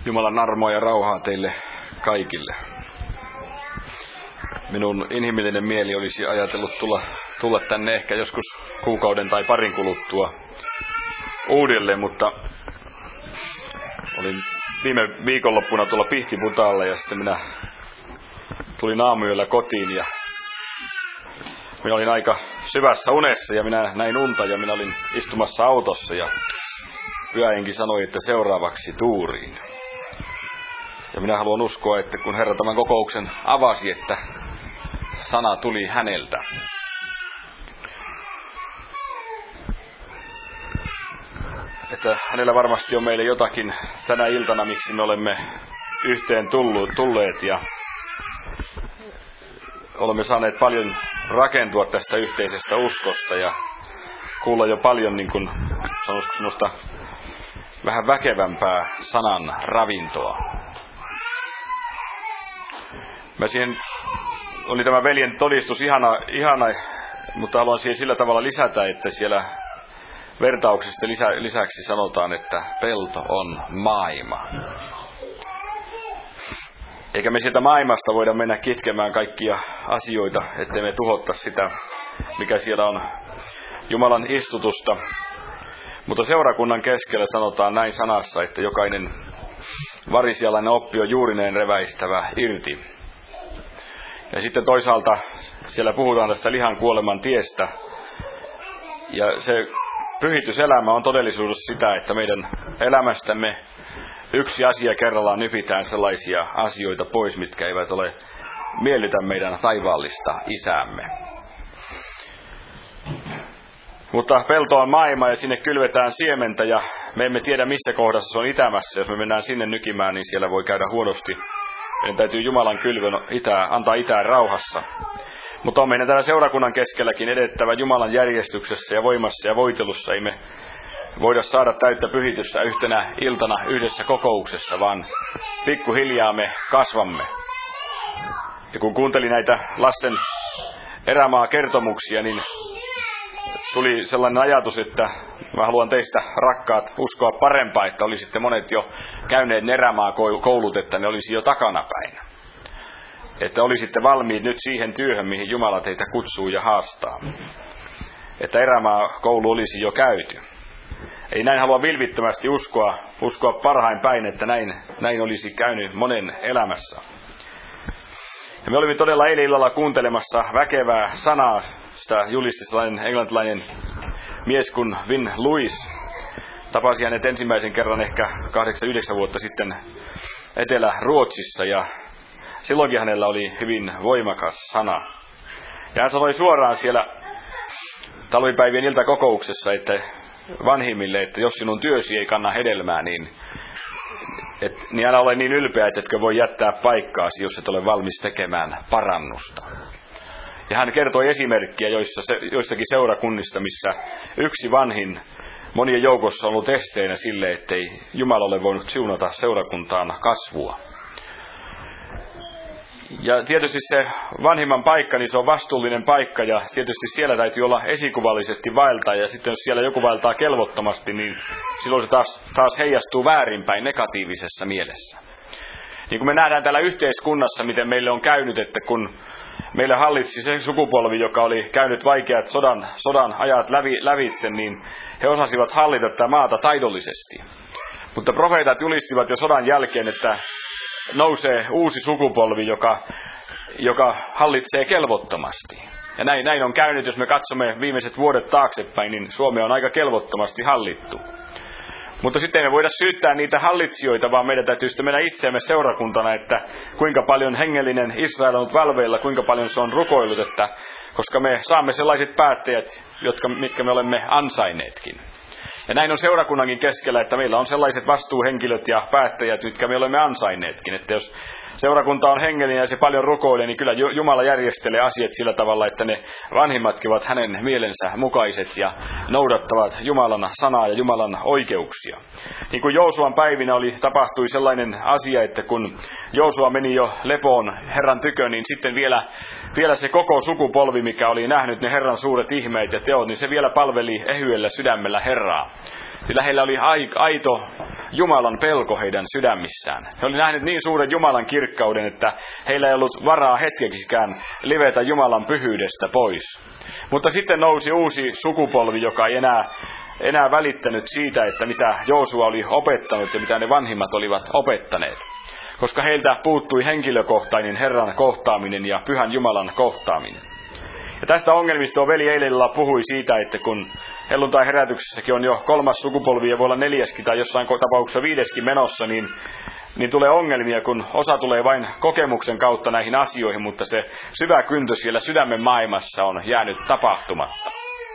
Jumalan armoa ja rauhaa teille kaikille. Minun inhimillinen mieli olisi ajatellut tulla tänne ehkä joskus kuukauden tai parin kuluttua uudelleen, mutta olin viime viikonloppuna tuolla Pihtiputaalla ja sitten minä tulin aamuyöllä kotiin ja minä olin aika syvässä unessa ja minä näin unta ja minä olin istumassa autossa ja pyhähenki sanoi, että seuraavaksi tuuriin. Ja minä haluan uskoa, että kun Herra tämän kokouksen avasi, että sana tuli häneltä. Että hänellä varmasti on meille jotakin tänä iltana, miksi me olemme yhteen tulleet ja olemme saaneet paljon rakentua tästä yhteisestä uskosta ja kuulla jo paljon, niin kuin sanoisiko semmoista vähän väkevämpää sanan ravintoa. Siihen oli tämä veljen todistus ihana, mutta haluan siihen sillä tavalla lisätä, että siellä vertauksesta lisäksi sanotaan, että pelto on maailma. Eikä me sieltä maailmasta voida mennä kitkemään kaikkia asioita, ettei me tuhottaisi sitä, mikä siellä on Jumalan istutusta. Mutta seurakunnan keskellä sanotaan näin sanassa, että jokainen varisjalainen oppi on juurineen reväistävä irti. Ja sitten toisaalta siellä puhutaan tästä lihan kuoleman tiestä. Ja se pyhityselämä on todellisuudessa sitä, että meidän elämästämme yksi asia kerrallaan nypitään sellaisia asioita pois, mitkä eivät ole miellytä meidän taivaallista isäämme. Mutta pelto on maailma ja sinne kylvetään siementä ja me emme tiedä missä kohdassa se on itämässä. Jos me mennään sinne nykimään, niin siellä voi käydä huonosti. Meidän täytyy Jumalan kylvön antaa itään rauhassa. Mutta on meidän täällä seurakunnan keskelläkin edettävä Jumalan järjestyksessä ja voimassa ja voitelussa. Ei me voida saada täyttä pyhitystä yhtenä iltana yhdessä kokouksessa, vaan pikkuhiljaa me kasvamme. Ja kun kuuntelin näitä Lassen erämaa-kertomuksia, niin tuli sellainen ajatus, että mä haluan teistä rakkaat uskoa parempaa, että olisitte monet jo käyneet erämaa-koulut, että ne olisi jo takanapäin. Että olisitte valmiit nyt siihen työhön, mihin Jumala teitä kutsuu ja haastaa. Että erämaa-koulu olisi jo käyty. Ei näin halua vilvittömästi uskoa parhain päin, että näin olisi käynyt monen elämässä. Ja me olimme todella eilen illalla kuuntelemassa väkevää sanaa. Sitä julisti sellainen englantilainen mies kuin Vin Lewis. Tapasin hänet ensimmäisen kerran ehkä 8-9 vuotta sitten Etelä-Ruotsissa ja silloinkin hänellä oli hyvin voimakas sana. Ja hän sanoi suoraan siellä talvipäivien iltakokouksessa, että vanhimmille, että jos sinun työsi ei kanna hedelmää, niin älä ole niin ylpeä, että etkö voi jättää paikkaasi, jos et ole valmis tekemään parannusta. Ja hän kertoi esimerkkiä joissakin seurakunnista, missä yksi vanhin monien joukossa on ollut esteenä sille, ettei Jumala ole voinut siunata seurakuntaan kasvua. Ja tietysti se vanhimman paikka, niin se on vastuullinen paikka ja tietysti siellä täytyy olla esikuvallisesti vaeltaa. Ja sitten jos siellä joku vaeltaa kelvottomasti, niin silloin se taas heijastuu väärinpäin negatiivisessa mielessä. Niin kuin me nähdään täällä yhteiskunnassa, miten meille on käynyt, että kun meille hallitsi se sukupolvi, joka oli käynyt vaikeat sodan ajat lävitse, niin he osasivat hallita tätä maata taidollisesti. Mutta profeetat julistivat jo sodan jälkeen, että nousee uusi sukupolvi, joka hallitsee kelvottomasti. Ja näin on käynyt, jos me katsomme viimeiset vuodet taaksepäin, niin Suomi on aika kelvottomasti hallittu. Mutta sitten ei me voida syyttää niitä hallitsijoita, vaan meidän täytyy sitten mennä itseämme seurakuntana, että kuinka paljon hengellinen Israel on ollut valveilla, kuinka paljon se on rukoillut, että koska me saamme sellaiset päättäjät, mitkä me olemme ansainneetkin. Ja näin on seurakunnankin keskellä, että meillä on sellaiset vastuuhenkilöt ja päättäjät, mitkä me olemme ansainneetkin. Että jos seurakunta on hengellinen ja se paljon rukoilee, niin kyllä Jumala järjestelee asiat sillä tavalla, että ne vanhimmatkin ovat hänen mielensä mukaiset ja noudattavat Jumalan sanaa ja Jumalan oikeuksia. Niin kuin Joosuan päivinä tapahtui sellainen asia, että kun Joosua meni jo lepoon Herran tykö, niin sitten vielä se koko sukupolvi, mikä oli nähnyt ne Herran suuret ihmeet ja teot, niin se vielä palveli ehyellä sydämellä Herraa. Sillä heillä oli aito Jumalan pelko heidän sydämissään. He olivat nähneet niin suuren Jumalan kirkkauden, että heillä ei ollut varaa hetkeksikään livetä Jumalan pyhyydestä pois. Mutta sitten nousi uusi sukupolvi, joka ei enää välittänyt siitä, että mitä Joosua oli opettanut ja mitä ne vanhimmat olivat opettaneet. Koska heiltä puuttui henkilökohtainen Herran kohtaaminen ja Pyhän Jumalan kohtaaminen. Ja tästä ongelmista veli eilen puhui siitä, että kun helluntai-herätyksessäkin on jo 3. sukupolvi ja voi olla 4. tai jossain tapauksessa 5. menossa, niin tulee ongelmia, kun osa tulee vain kokemuksen kautta näihin asioihin, mutta se syvä kyntö siellä sydämen maailmassa on jäänyt tapahtumatta.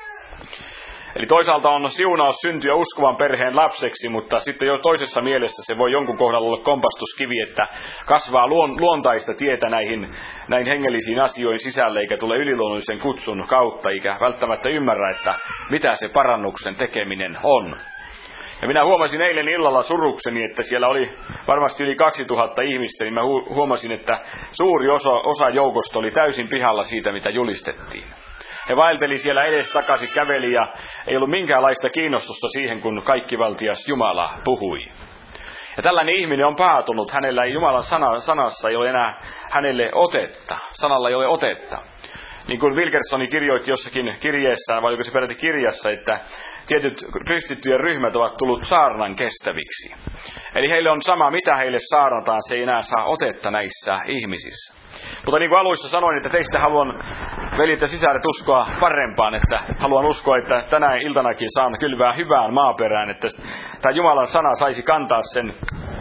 Eli toisaalta on siunaus syntyä uskovan perheen lapseksi, mutta sitten jo toisessa mielessä se voi jonkun kohdalla olla kompastuskivi, että kasvaa luontaista tietä näin hengellisiin asioihin sisälle, eikä tule yliluonnollisen kutsun kautta, eikä välttämättä ymmärrä, että mitä se parannuksen tekeminen on. Ja minä huomasin eilen illalla surukseni, että siellä oli varmasti yli 2000 ihmistä, niin mä huomasin, että suuri osa joukosta oli täysin pihalla siitä, mitä julistettiin. He vaelteli siellä edestakaisin, käveli ja ei ollut minkäänlaista kiinnostusta siihen, kun kaikkivaltias Jumala puhui. Ja tällainen ihminen on paatunut, hänellä ei Jumalan sanassa ei ole enää hänelle otetta, sanalla ei ole otetta. Niin kuin Wilkersoni kirjoitti jossakin kirjeessään, vai onko se peräti kirjassa, että tietyt kristittyjen ryhmät ovat tullut saarnan kestäviksi. Eli heille on sama, mitä heille saarnataan, se ei enää saa otetta näissä ihmisissä. Mutta niin kuin aluissa sanoin, että teistä haluan, veljet ja sisaret, uskoa parempaan, että haluan uskoa, että tänä iltanakin saan kylvää hyvään maaperään, että tämä Jumalan sana saisi kantaa sen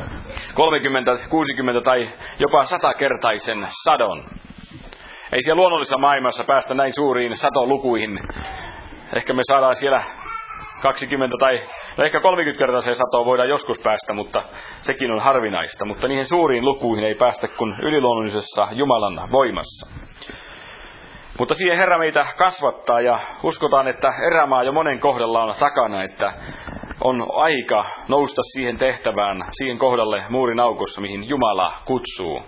30, 60 tai jopa 100-kertaisen sadon. Ei siellä luonnollisessa maailmassa päästä näin suuriin satolukuihin. Ehkä me saadaan siellä 20 tai ehkä 30-kertaiseen satoon voidaan joskus päästä, mutta sekin on harvinaista. Mutta niihin suuriin lukuihin ei päästä kuin yliluonnollisessa Jumalan voimassa. Mutta siihen Herra meitä kasvattaa ja uskotaan, että erämaa jo monen kohdalla on takana, että on aika nousta siihen tehtävään, siihen kohdalle muurin aukossa, mihin Jumala kutsuu.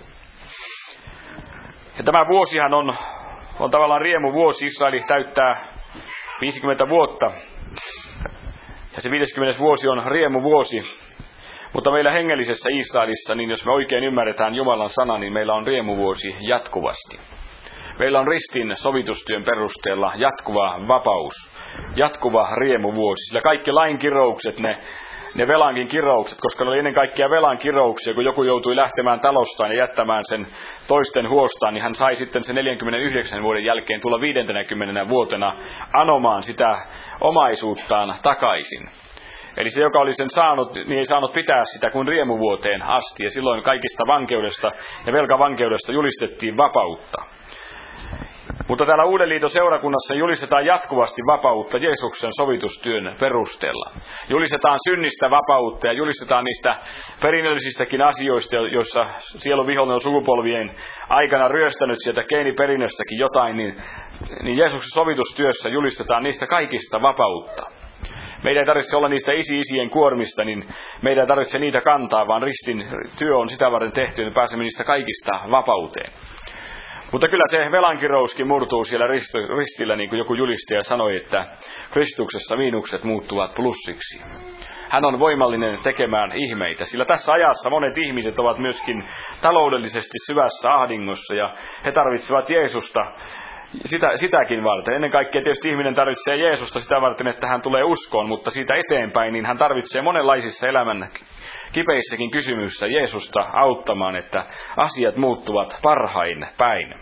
Ja tämä vuosihan on tavallaan riemuvuosi. Israeli täyttää 50 vuotta. Ja se 50. vuosi on riemuvuosi. Mutta meillä hengellisessä Israelissa, niin jos me oikein ymmärretään Jumalan sana, niin meillä on riemuvuosi jatkuvasti. Meillä on ristin sovitustyön perusteella jatkuva vapaus, jatkuva riemuvuosi. Sillä kaikki lain kiroukset, ne velankin kiroukset, koska ne oli ennen kaikkea velan kirouksia, kun joku joutui lähtemään talostaan ja jättämään sen toisten huostaan, niin hän sai sitten sen 49 vuoden jälkeen tulla 50 vuotena anomaan sitä omaisuuttaan takaisin. Eli se, joka oli sen saanut, niin ei saanut pitää sitä kuin riemuvuoteen asti, ja silloin kaikista vankeudesta ja velkavankeudesta julistettiin vapautta. Mutta täällä Uuden liiton seurakunnassa julistetaan jatkuvasti vapautta Jeesuksen sovitustyön perusteella. Julistetaan synnistä vapautta ja julistetaan niistä perinnöllisistäkin asioista, joissa sielun vihollinen on sukupolvien aikana ryöstänyt sieltä geeniperinnöstäkin jotain, niin Jeesuksen sovitustyössä julistetaan niistä kaikista vapautta. Meidän ei tarvitse olla niistä isi-isien kuormista, niin meidän ei tarvitse niitä kantaa, vaan ristin työ on sitä varten tehty, niin pääsemme niistä kaikista vapauteen. Mutta kyllä se velankirouskin murtuu siellä ristillä, niin kuin joku julistaja sanoi, että Kristuksessa miinukset muuttuvat plussiksi. Hän on voimallinen tekemään ihmeitä, sillä tässä ajassa monet ihmiset ovat myöskin taloudellisesti syvässä ahdingossa ja he tarvitsevat Jeesusta sitäkin varten. Ennen kaikkea tietysti ihminen tarvitsee Jeesusta sitä varten, että hän tulee uskoon, mutta siitä eteenpäin niin hän tarvitsee monenlaisissa elämän kipeissäkin kysymyksissä Jeesusta auttamaan, että asiat muuttuvat parhain päin.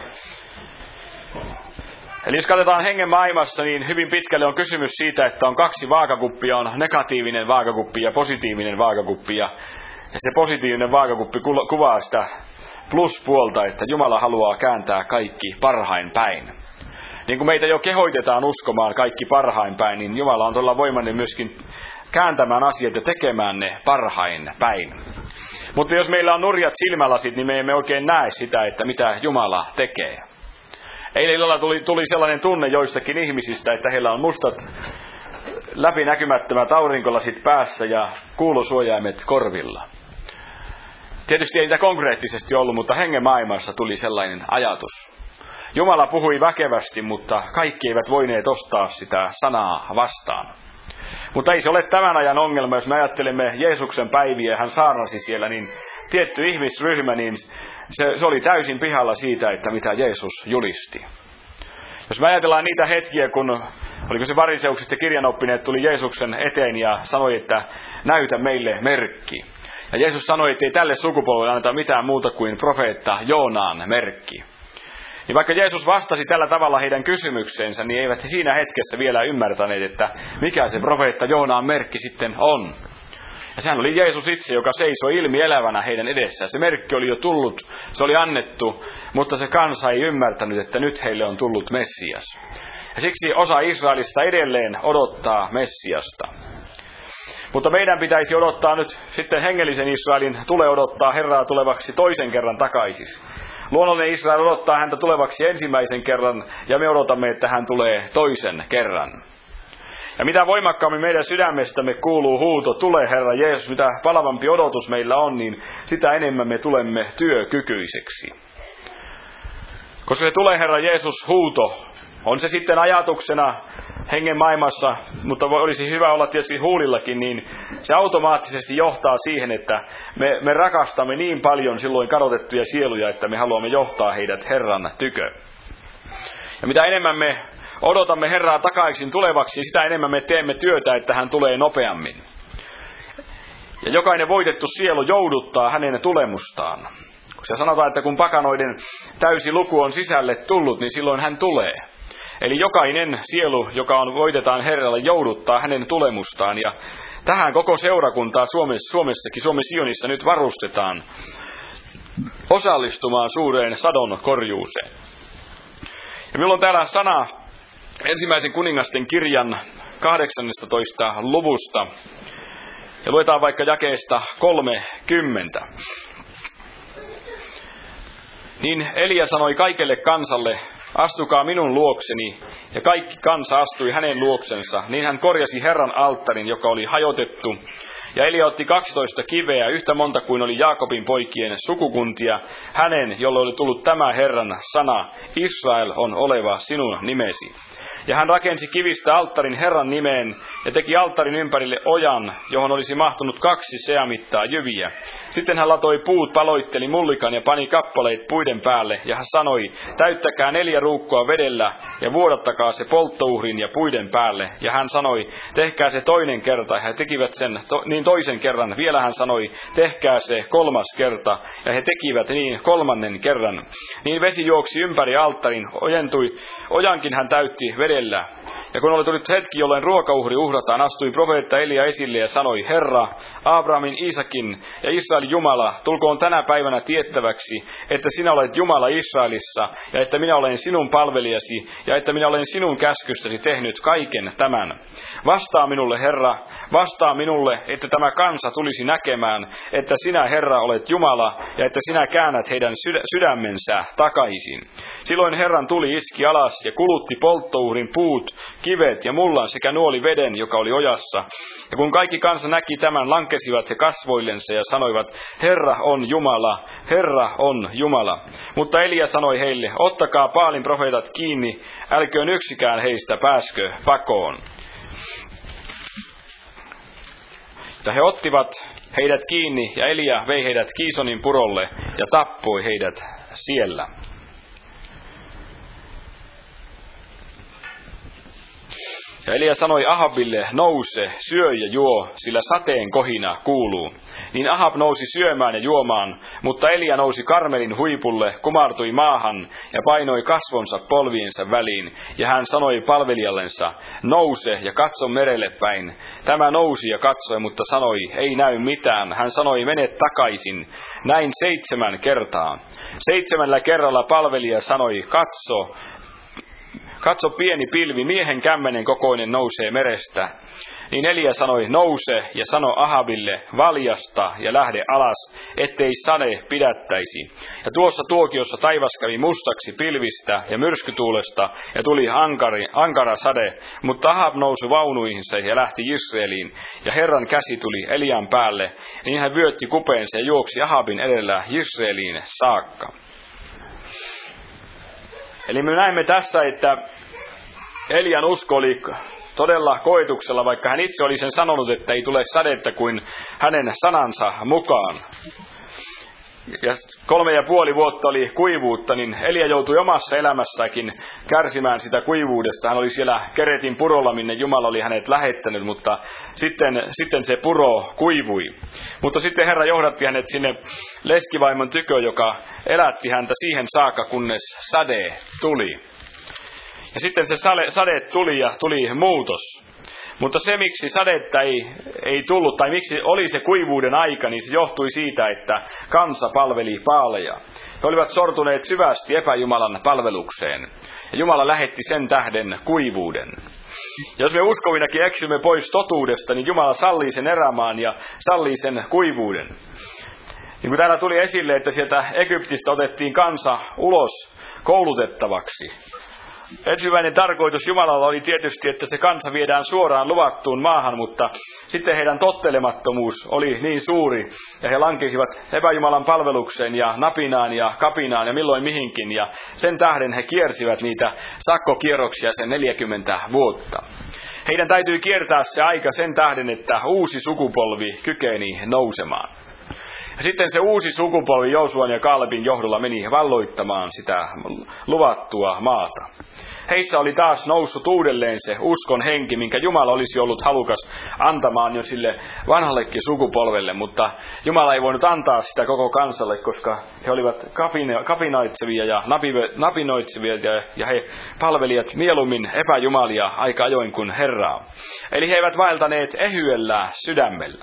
Eli jos katsotaan hengen maailmassa, niin hyvin pitkälle on kysymys siitä, että on 2 vaakakuppia, on negatiivinen vaakakuppi ja positiivinen vaakakuppi. Ja se positiivinen vaakakuppi kuvaa sitä pluspuolta, että Jumala haluaa kääntää kaikki parhain päin. Niin kuin meitä jo kehoitetaan uskomaan kaikki parhain päin, niin Jumala on todella voimainen myöskin kääntämään asiat ja tekemään ne parhain päin. Mutta jos meillä on nurjat silmälasit, niin me emme oikein näe sitä, että mitä Jumala tekee. Eilen illalla tuli sellainen tunne joissakin ihmisistä, että heillä on mustat läpinäkymättömät aurinkolasit päässä ja kuulosuojaimet korvilla. Tietysti ei niitä konkreettisesti ollut, mutta hengen maailmassa tuli sellainen ajatus. Jumala puhui väkevästi, mutta kaikki eivät voineet ostaa sitä sanaa vastaan. Mutta ei se ole tämän ajan ongelma, jos me ajattelemme Jeesuksen päiviä ja hän saarnasi siellä, niin tietty ihmisryhmä, niin se oli täysin pihalla siitä, että mitä Jeesus julisti. Jos me ajatellaan niitä hetkiä, kun oliko se fariseukset ja kirjanoppineet tuli Jeesuksen eteen ja sanoi, että näytä meille merkki. Ja Jeesus sanoi, että ei tälle sukupolvelle anneta mitään muuta kuin profeetta Joonaan merkki. Niin vaikka Jeesus vastasi tällä tavalla heidän kysymykseensä, niin eivät he siinä hetkessä vielä ymmärtäneet, että mikä se profeetta Joonaan merkki sitten on. Ja sehän oli Jeesus itse, joka seisoi ilmielävänä heidän edessään. Se merkki oli jo tullut, se oli annettu, mutta se kansa ei ymmärtänyt, että nyt heille on tullut Messias. Ja siksi osa Israelista edelleen odottaa Messiasta. Mutta meidän pitäisi odottaa nyt sitten hengellisen Israelin, tulee odottaa Herraa tulevaksi toisen kerran takaisin. Luonnollinen Israel odottaa häntä tulevaksi ensimmäisen kerran, ja me odotamme, että hän tulee toisen kerran. Ja mitä voimakkaammin meidän sydämestämme kuuluu huuto, tule Herra Jeesus, mitä palavampi odotus meillä on, niin sitä enemmän me tulemme työkykyiseksi. Koska se tulee Herra Jeesus huuto, on se sitten ajatuksena hengen maailmassa, mutta olisi hyvä olla tietysti huulillakin, niin se automaattisesti johtaa siihen, että me rakastamme niin paljon silloin kadotettuja sieluja, että me haluamme johtaa heidät Herran tykö. Ja mitä enemmän me odotamme Herraa takaisin tulevaksi, sitä enemmän me teemme työtä, että hän tulee nopeammin. Ja jokainen voitettu sielu jouduttaa hänen tulemustaan. Koska sanotaan, että kun pakanoiden täysi luku on sisälle tullut, niin silloin hän tulee. Eli jokainen sielu, joka voitetaan Herralle, jouduttaa hänen tulemustaan. Ja tähän koko seurakuntaa Suomessakin, Suomen Sionissa nyt varustetaan osallistumaan suureen sadon korjuuseen. Ja minulla on täällä sana ensimmäisen kuningasten kirjan 18. luvusta. Ja luetaan vaikka jakeesta 30. Niin Elia sanoi kaikelle kansalle, astukaa minun luokseni, ja kaikki kansa astui hänen luoksensa. Niin hän korjasi Herran alttarin, joka oli hajotettu. Ja Elia otti 12 kiveä, yhtä monta kuin oli Jaakobin poikien sukukuntia, hänen, jolle oli tullut tämä Herran sana, Israel on oleva sinun nimesi. Ja hän rakensi kivistä alttarin Herran nimeen ja teki alttarin ympärille ojan, johon olisi mahtunut 2 seamittaa jyviä. Sitten hän latoi puut, paloitteli mullikan ja pani kappaleet puiden päälle. Ja hän sanoi, täyttäkää 4 ruukkoa vedellä ja vuodattakaa se polttouhrin ja puiden päälle. Ja hän sanoi, tehkää se toinen kerta. Ja he tekivät sen niin toisen kerran. Vielä hän sanoi, tehkää se 3. kerta. Ja he tekivät niin 3. kerran. Niin vesi juoksi ympäri alttarin, ojentui, ojankin hän täytti vedellä. Ja kun oli tullut hetki, jolloin ruokauhri uhrataan, astui profeetta Elia esille ja sanoi, Herra, Abrahamin, Isakin ja Israelin Jumala, tulkoon tänä päivänä tiettäväksi, että sinä olet Jumala Israelissa, ja että minä olen sinun palvelijasi, ja että minä olen sinun käskystäsi tehnyt kaiken tämän. Vastaa minulle, Herra, vastaa minulle, että tämä kansa tulisi näkemään, että sinä, Herra, olet Jumala, ja että sinä käännät heidän sydämensä takaisin. Silloin Herran tuli iski alas ja kulutti polttouhrin puut, kivet ja mullan sekä nuoli veden, joka oli ojassa. Ja kun kaikki kansa näki tämän, lankesivat he kasvoillensa ja sanoivat, Herra on Jumala, Herra on Jumala. Mutta Elia sanoi heille, ottakaa Baalin profeetat kiinni, älköön yksikään heistä pääskö pakoon. Ja he ottivat heidät kiinni ja Elia vei heidät Kiisonin purolle ja tappoi heidät siellä. Ja Elia sanoi Ahabille, nouse, syö ja juo, sillä sateen kohina kuuluu. Niin Ahab nousi syömään ja juomaan, mutta Elia nousi Karmelin huipulle, kumartui maahan ja painoi kasvonsa polviensa väliin. Ja hän sanoi palvelijallensa, nouse ja katso merelle päin. Tämä nousi ja katsoi, mutta sanoi, ei näy mitään. Hän sanoi, mene takaisin. Näin 7 kertaa. 7 kerralla palvelija sanoi, katso pieni pilvi, miehen kämmenen kokoinen nousee merestä. Niin Elia sanoi, nouse ja sano Ahabille, valjasta ja lähde alas, ettei sade pidättäisi. Ja tuossa tuokiossa taivas kävi mustaksi pilvistä ja myrskytuulesta ja tuli ankara sade. Mutta Ahab nousi vaunuihinsa ja lähti Israeliin. Ja Herran käsi tuli Elian päälle, niin hän vyötti kupeensa ja juoksi Ahabin edellä Israeliin saakka. Eli me näemme tässä, että Elian usko oli todella koetuksella, vaikka hän itse oli sen sanonut, että ei tule sadetta kuin hänen sanansa mukaan. Ja 3,5 vuotta oli kuivuutta, niin Elia joutui omassa elämässäkin kärsimään sitä kuivuudesta. Hän oli siellä Keretin purolla, minne Jumala oli hänet lähettänyt, mutta sitten se puro kuivui. Mutta sitten Herra johdatti hänet sinne leskivaimon tykö, joka elätti häntä siihen saakka, kunnes sade tuli. Ja sitten se sade tuli ja tuli muutos. Mutta se, miksi sadetta ei tullut, tai miksi oli se kuivuuden aika, niin se johtui siitä, että kansa palveli Baaleja. He olivat sortuneet syvästi epäjumalan palvelukseen. Ja Jumala lähetti sen tähden kuivuuden. Ja jos me uskovinakin eksymme pois totuudesta, niin Jumala sallii sen erämaan ja sallii sen kuivuuden. Niin kuin täällä tuli esille, että sieltä Egyptistä otettiin kansa ulos koulutettavaksi. Ensimmäinen tarkoitus Jumalalla oli tietysti, että se kansa viedään suoraan luvattuun maahan, mutta sitten heidän tottelemattomuus oli niin suuri, ja he lankesivat epäjumalan palvelukseen ja napinaan ja kapinaan ja milloin mihinkin, ja sen tähden he kiersivät niitä sakkokierroksia sen 40 vuotta. Heidän täytyy kiertää se aika sen tähden, että uusi sukupolvi kykeni nousemaan. Ja sitten se uusi sukupolvi Joosuan ja Kaalebin johdolla meni valloittamaan sitä luvattua maata. Heissä oli taas noussut uudelleen se uskon henki, minkä Jumala olisi ollut halukas antamaan jo sille vanhallekin sukupolvelle, mutta Jumala ei voinut antaa sitä koko kansalle, koska he olivat kapinoitsevia ja napinoitsevia ja he palvelivat mieluummin epäjumalia aika ajoin kuin Herraa. Eli he eivät vaeltaneet ehyellä sydämellä.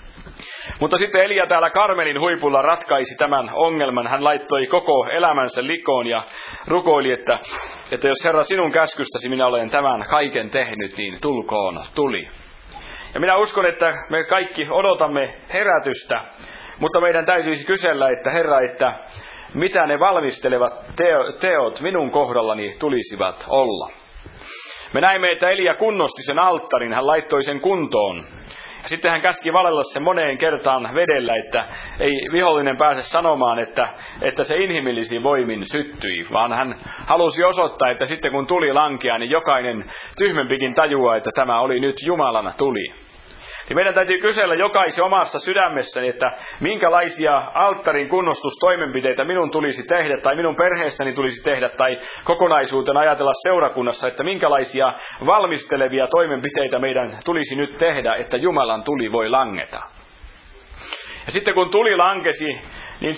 Mutta sitten Elia täällä Karmelin huipulla ratkaisi tämän ongelman. Hän laittoi koko elämänsä likoon ja rukoili, että jos Herra sinun käskystäsi minä olen tämän kaiken tehnyt, niin tulkoon tuli. Ja minä uskon, että me kaikki odotamme herätystä, mutta meidän täytyisi kysellä, että Herra, että mitä ne valmistelevat teot minun kohdallani tulisivat olla. Me näimme, että Elia kunnosti sen alttarin, hän laittoi sen kuntoon. Ja sitten hän käski valella sen moneen kertaan vedellä, että ei vihollinen pääse sanomaan, että se inhimillisin voimin syttyi, vaan hän halusi osoittaa, että sitten kun tuli lankea, niin jokainen tyhmempikin tajuaa, että tämä oli nyt Jumalan tuli. Niin meidän täytyy kysellä jokaisen omassa sydämessäni, että minkälaisia alttarin kunnostustoimenpiteitä minun tulisi tehdä, tai minun perheessäni tulisi tehdä, tai kokonaisuutena ajatella seurakunnassa, että minkälaisia valmistelevia toimenpiteitä meidän tulisi nyt tehdä, että Jumalan tuli voi langeta. Ja sitten kun tuli lankesi, niin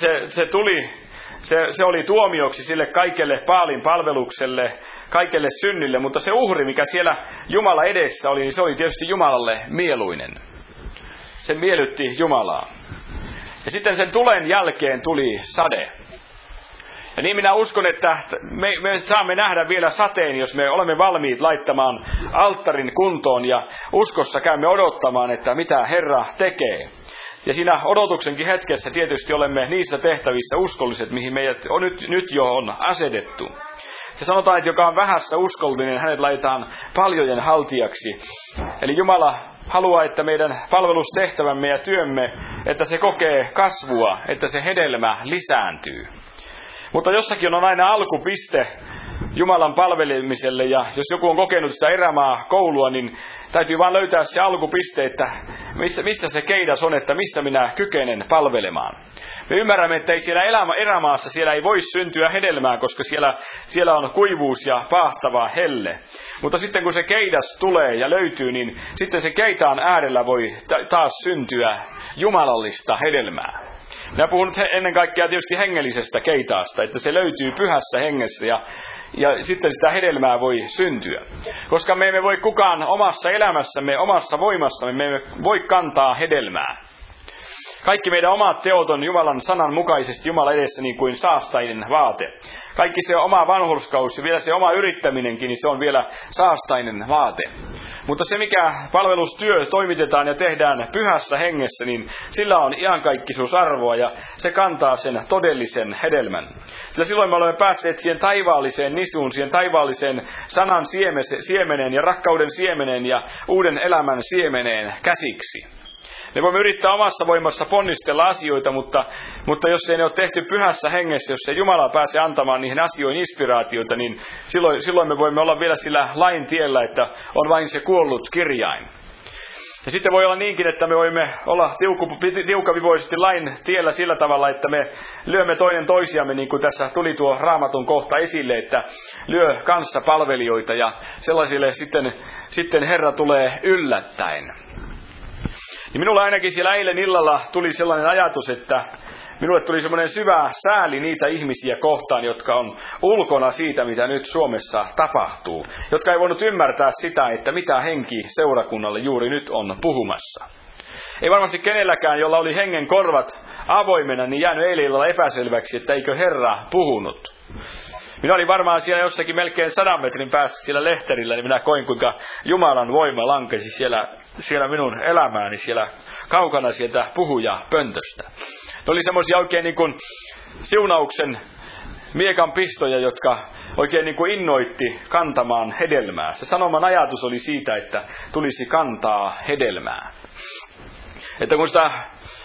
se oli tuomioksi sille kaikelle Baalin palvelukselle, kaikelle synnille, mutta se uhri, mikä siellä Jumala edessä oli, niin se oli tietysti Jumalalle mieluinen. Se miellytti Jumalaa. Ja sitten sen tulen jälkeen tuli sade. Ja niin minä uskon, että me saamme nähdä vielä sateen, jos me olemme valmiit laittamaan alttarin kuntoon ja uskossa käymme odottamaan, että mitä Herra tekee. Ja siinä odotuksenkin hetkessä tietysti olemme niissä tehtävissä uskolliset, mihin meidät nyt jo on asetettu. Se sanotaan, että joka on vähässä uskollinen, hänet laitetaan paljojen haltijaksi. Eli Jumala haluaa, että meidän palvelustehtävämme ja työmme, että se kokee kasvua, että se hedelmä lisääntyy. Mutta jossakin on aina alkupiste Jumalan palvelemiselle, ja jos joku on kokenut sitä erämaa koulua, niin täytyy vaan löytää se alkupiste, että missä se keidas on, että missä minä kykenen palvelemaan. Me ymmärrämme, että ei siellä erämaassa siellä ei voi syntyä hedelmää, koska siellä on kuivuus ja paahtava helle. Mutta sitten kun se keidas tulee ja löytyy, niin sitten se keitaan äärellä voi taas syntyä jumalallista hedelmää. Minä puhun nyt ennen kaikkea tietysti hengellisestä keitaasta, että se löytyy pyhässä hengessä ja sitten sitä hedelmää voi syntyä. Koska me emme voi kukaan omassa elämässämme, omassa voimassamme, me emme voi kantaa hedelmää. Kaikki meidän omat teot on Jumalan sanan mukaisesti Jumala edessä niin kuin saastainen vaate. Kaikki se oma vanhurskaus ja vielä se oma yrittäminenkin, niin se on vielä saastainen vaate. Mutta se, mikä palvelustyö toimitetaan ja tehdään pyhässä hengessä, niin sillä on iankaikkisuusarvoa ja se kantaa sen todellisen hedelmän. Sillä silloin me olemme päässeet siihen taivaalliseen nisuun, siihen taivaalliseen sanan siemeneen ja rakkauden siemeneen ja uuden elämän siemeneen käsiksi. Me voimme yrittää omassa voimassa ponnistella asioita, mutta jos ei ne ole tehty pyhässä hengessä, jos ei Jumala pääse antamaan niihin asioihin inspiraatioita, niin silloin me voimme olla vielä sillä lain tiellä, että on vain se kuollut kirjain. Ja sitten voi olla niinkin, että me voimme olla tiukkavivoisesti lain tiellä sillä tavalla, että me lyömme toinen toisiamme, niin kuin tässä tuli tuo Raamatun kohta esille, että lyö kanssapalvelijoita ja sellaisille sitten Herra tulee yllättäen. Ja minulla ainakin siellä eilen illalla tuli sellainen ajatus, että minulle tuli semmoinen syvä sääli niitä ihmisiä kohtaan, jotka on ulkona siitä, mitä nyt Suomessa tapahtuu. Jotka ei voinut ymmärtää sitä, että mitä henki seurakunnalle juuri nyt on puhumassa. Ei varmasti kenelläkään, jolla oli hengen korvat avoimena, niin jäänyt eilen illalla epäselväksi, että eikö Herra puhunut. Minä olin varmaan siellä jossakin melkein 100 metrin päässä siellä lehterillä, niin minä koin, kuinka Jumalan voima lankesi siellä minun elämääni, siellä kaukana sieltä puhujapöntöstä. Ne oli semmoisia oikein niin kuin siunauksen miekan pistoja, jotka oikein niin kuin innoitti kantamaan hedelmää. Se sanoman ajatus oli siitä, että tulisi kantaa hedelmää. Että kun sitä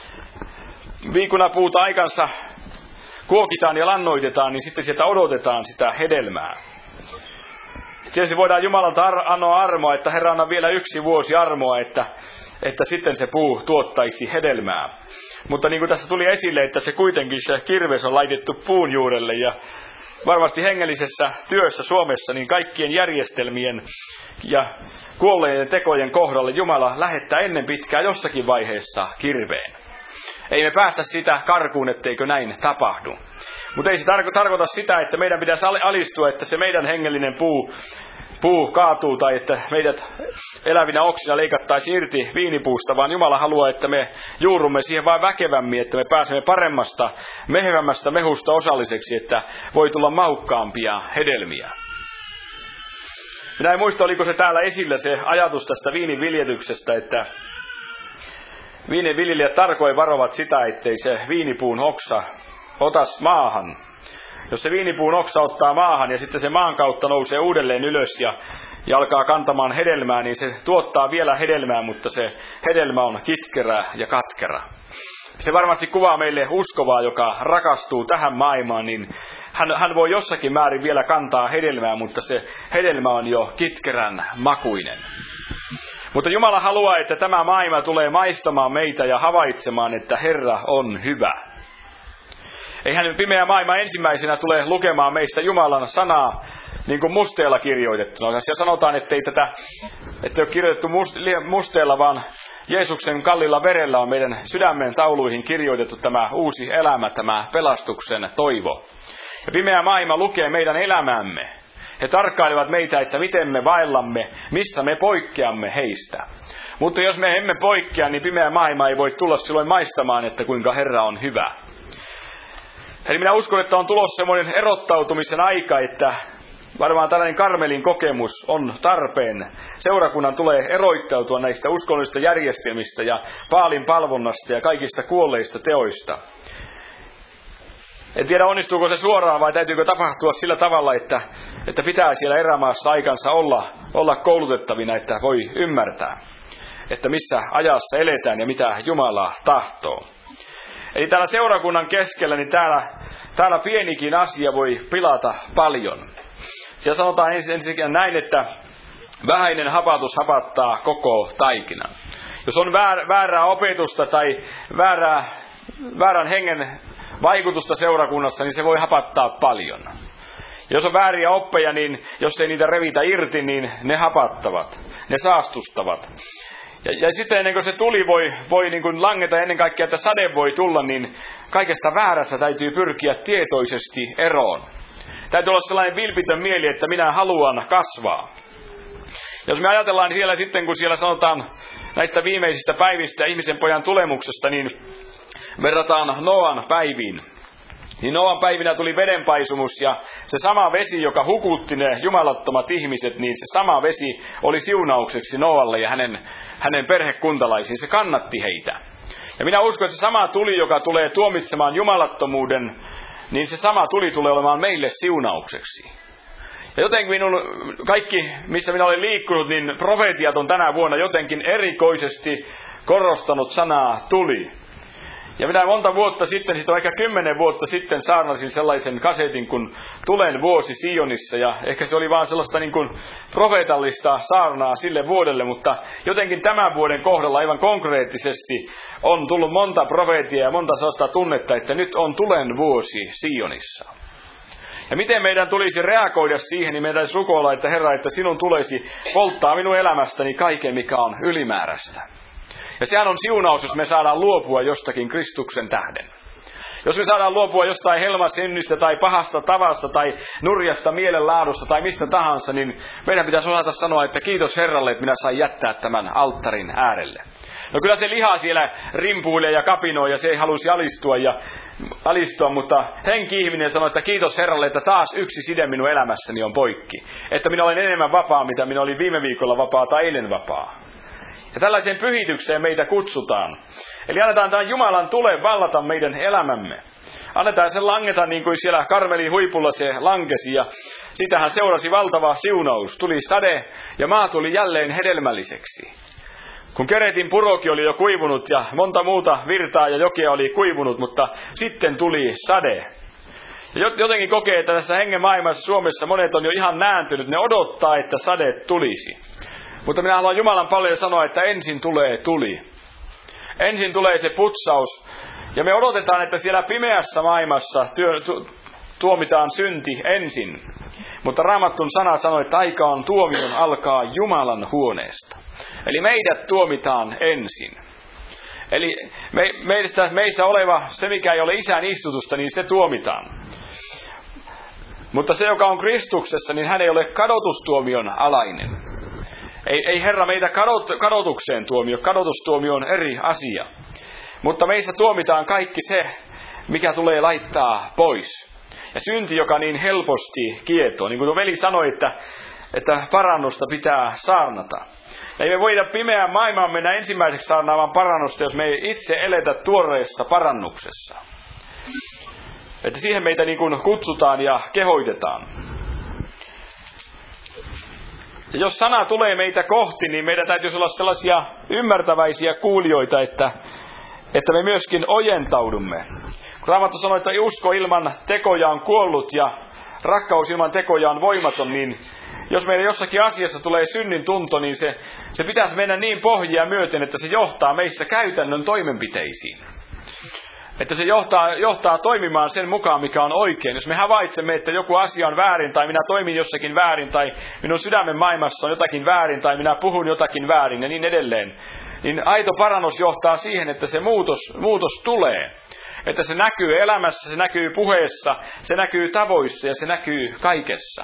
viikunapuuta aikansa kuokitaan ja lannoitetaan, niin sitten sieltä odotetaan sitä hedelmää. Tietysti voidaan Jumalalta anoa armoa, että Herra anna vielä 1 vuosi armoa, että sitten se puu tuottaisi hedelmää. Mutta niin kuin tässä tuli esille, että se kuitenkin se kirves on laitettu puun juurelle ja varmasti hengellisessä työssä Suomessa niin kaikkien järjestelmien ja kuolleiden tekojen kohdalle Jumala lähettää ennen pitkää jossakin vaiheessa kirveen. Ei me päästä sitä karkuun, etteikö näin tapahdu. Mutta ei se tarkoita sitä, että meidän pitäisi alistua, että se meidän hengellinen puu kaatuu tai että meidät elävinä oksina leikattaisiin irti viinipuusta, vaan Jumala haluaa, että me juurumme siihen vain väkevämmin, että me pääsemme paremmasta, mehevämmästä mehusta osalliseksi, että voi tulla maukkaampia hedelmiä. Minä en muista, oliko se täällä esillä se ajatus tästä viiniviljetyksestä, että viiniviljelijät tarkoin varovat sitä, ettei se viinipuun oksa otas maahan. Jos se viinipuun oksa ottaa maahan ja sitten se maan kautta nousee uudelleen ylös ja alkaa kantamaan hedelmää, niin se tuottaa vielä hedelmää, mutta se hedelmä on kitkerä ja katkera. Se varmasti kuvaa meille uskovaa, joka rakastuu tähän maailmaan, niin hän voi jossakin määrin vielä kantaa hedelmää, mutta se hedelmä on jo kitkerän makuinen. Mutta Jumala haluaa, että tämä maailma tulee maistamaan meitä ja havaitsemaan, että Herra on hyvä. Eihän pimeä maailma ensimmäisenä tule lukemaan meistä Jumalan sanaa niin kuin musteella kirjoitettuna. Ja sanotaan, että ei ole kirjoitettu musteella, vaan Jeesuksen kallilla verellä on meidän sydämen tauluihin kirjoitettu tämä uusi elämä, tämä pelastuksen toivo. Ja pimeä maailma lukee meidän elämämme. He tarkkailevat meitä, että miten me vaellamme, missä me poikkeamme heistä. Mutta jos me emme poikkea, niin pimeä maailma ei voi tulla silloin maistamaan, että kuinka Herra on hyvä. Eli minä uskon, että on tulossa semmoinen erottautumisen aika, että varmaan tällainen Karmelin kokemus on tarpeen. Seurakunnan tulee eroittautua näistä uskonnollisista järjestelmistä ja Baalin palvonnasta ja kaikista kuolleista teoista. En tiedä, onnistuuko se suoraan vai täytyykö tapahtua sillä tavalla, että pitää siellä erämaassa aikansa olla koulutettavina, että voi ymmärtää, että missä ajassa eletään ja mitä Jumala tahtoo. Eli täällä seurakunnan keskellä, niin täällä pienikin asia voi pilata paljon. Siellä sanotaan ensinnäkin näin, että vähäinen hapatus hapattaa koko taikinan. Jos on väärää opetusta tai väärän hengen vaikutusta seurakunnassa, niin se voi hapattaa paljon. Jos on vääriä oppeja, niin jos ei niitä revitä irti, niin ne hapattavat, ne saastustavat. Ja sitten ennen kuin se tuli voi niin kuin langeta, ennen kaikkea, että sade voi tulla, niin kaikesta väärästä täytyy pyrkiä tietoisesti eroon. Täytyy olla sellainen vilpitön mieli, että minä haluan kasvaa. Jos me ajatellaan siellä sitten, kun siellä sanotaan näistä viimeisistä päivistä ja ihmisen pojan tulemuksesta, niin verrataan Noan päiviin. Niin Noan päivinä tuli vedenpaisumus ja se sama vesi, joka hukutti ne jumalattomat ihmiset, niin se sama vesi oli siunaukseksi Noalle ja hänen perhekuntalaisiin. Se kannatti heitä. Ja minä uskon, että se sama tuli, joka tulee tuomitsemaan jumalattomuuden, niin se sama tuli tulee olemaan meille siunaukseksi. Ja jotenkin kaikki, missä minä olen liikkunut, niin profeetiat on tänä vuonna jotenkin erikoisesti korostanut sanaa tuli. Ja minä monta vuotta sitten, siitä on ehkä 10 vuotta sitten, saarnasin sellaisen kasetin kuin Tulen vuosi Sionissa. Ja ehkä se oli vaan sellaista niin kuin profeetallista saarnaa sille vuodelle, mutta jotenkin tämän vuoden kohdalla aivan konkreettisesti on tullut monta profeetia ja monta sellaista tunnetta, että nyt on Tulen vuosi Sionissa. Ja miten meidän tulisi reagoida siihen, niin meidän täytyisi rukoilla, että Herra, että sinun tulisi polttaa minun elämästäni kaiken, mikä on ylimääräistä. Ja sehän on siunaus, jos me saadaan luopua jostakin Kristuksen tähden. Jos me saadaan luopua jostain helmasynnistä tai pahasta tavasta tai nurjasta mielenlaadusta tai mistä tahansa, niin meidän pitäisi osata sanoa, että kiitos Herralle, että minä sain jättää tämän alttarin äärelle. No kyllä se liha siellä rimpuilee ja kapinoi ja se ei halusi alistua, mutta henki-ihminen sanoi, että kiitos Herralle, että taas yksi side minun elämässäni on poikki. Että minä olen enemmän vapaa, mitä minä olin viime viikolla vapaa tai eilen vapaa. Ja tällaiseen pyhitykseen meitä kutsutaan. Eli annetaan tämän Jumalan tulen vallata meidän elämämme. Annetaan sen langeta niin kuin siellä Karmelin huipulla se lankesi ja sitähän seurasi valtava siunaus. Tuli sade ja maa tuli jälleen hedelmälliseksi. Kun Keretin puroki oli jo kuivunut ja monta muuta virtaa ja jokea oli kuivunut, mutta sitten tuli sade. Ja jotenkin kokee, että tässä hengen maailmassa Suomessa monet on jo ihan nääntynyt. Ne odottaa, että sade tulisi. Mutta minä haluan Jumalan paljon sanoa, että ensin tulee tuli. Ensin tulee se putsaus. Ja me odotetaan, että siellä pimeässä maailmassa tuomitaan synti ensin. Mutta Raamattun sana sanoi, että aika on tuomion alkaa Jumalan huoneesta. Eli meidät tuomitaan ensin. Eli meistä oleva, se mikä ei ole isän istutusta, niin se tuomitaan. Mutta se, joka on Kristuksessa, niin hän ei ole kadotustuomion alainen. Ei Herra meitä kadotukseen tuomio. Kadotustuomio on eri asia. Mutta meissä tuomitaan kaikki se, mikä tulee laittaa pois. Ja synti, joka niin helposti kietoo. Niin kuin tuo veli sanoi, että parannusta pitää saarnata. Ja ei me voida pimeään maailmaan mennä ensimmäiseksi saarnaamaan parannusta, jos me ei itse eletä tuoreessa parannuksessa. Että siihen meitä niin kuin kutsutaan ja kehoitetaan. Ja jos sana tulee meitä kohti, niin meidän täytyisi olla sellaisia ymmärtäväisiä kuulijoita, että me myöskin ojentaudumme. Kun Raamattu sanoi, että usko ilman tekoja on kuollut ja rakkaus ilman tekoja on voimaton, niin jos meidän jossakin asiassa tulee synnin tunto, niin se pitäisi mennä niin pohjia myöten, että se johtaa meissä käytännön toimenpiteisiin. Että se johtaa toimimaan sen mukaan, mikä on oikein. Jos me havaitsemme, että joku asia on väärin, tai minä toimin jossakin väärin, tai minun sydämen maailmassa on jotakin väärin, tai minä puhun jotakin väärin, ja niin edelleen, niin aito parannus johtaa siihen, että se muutos tulee. Että se näkyy elämässä, se näkyy puheessa, se näkyy tavoissa, ja se näkyy kaikessa.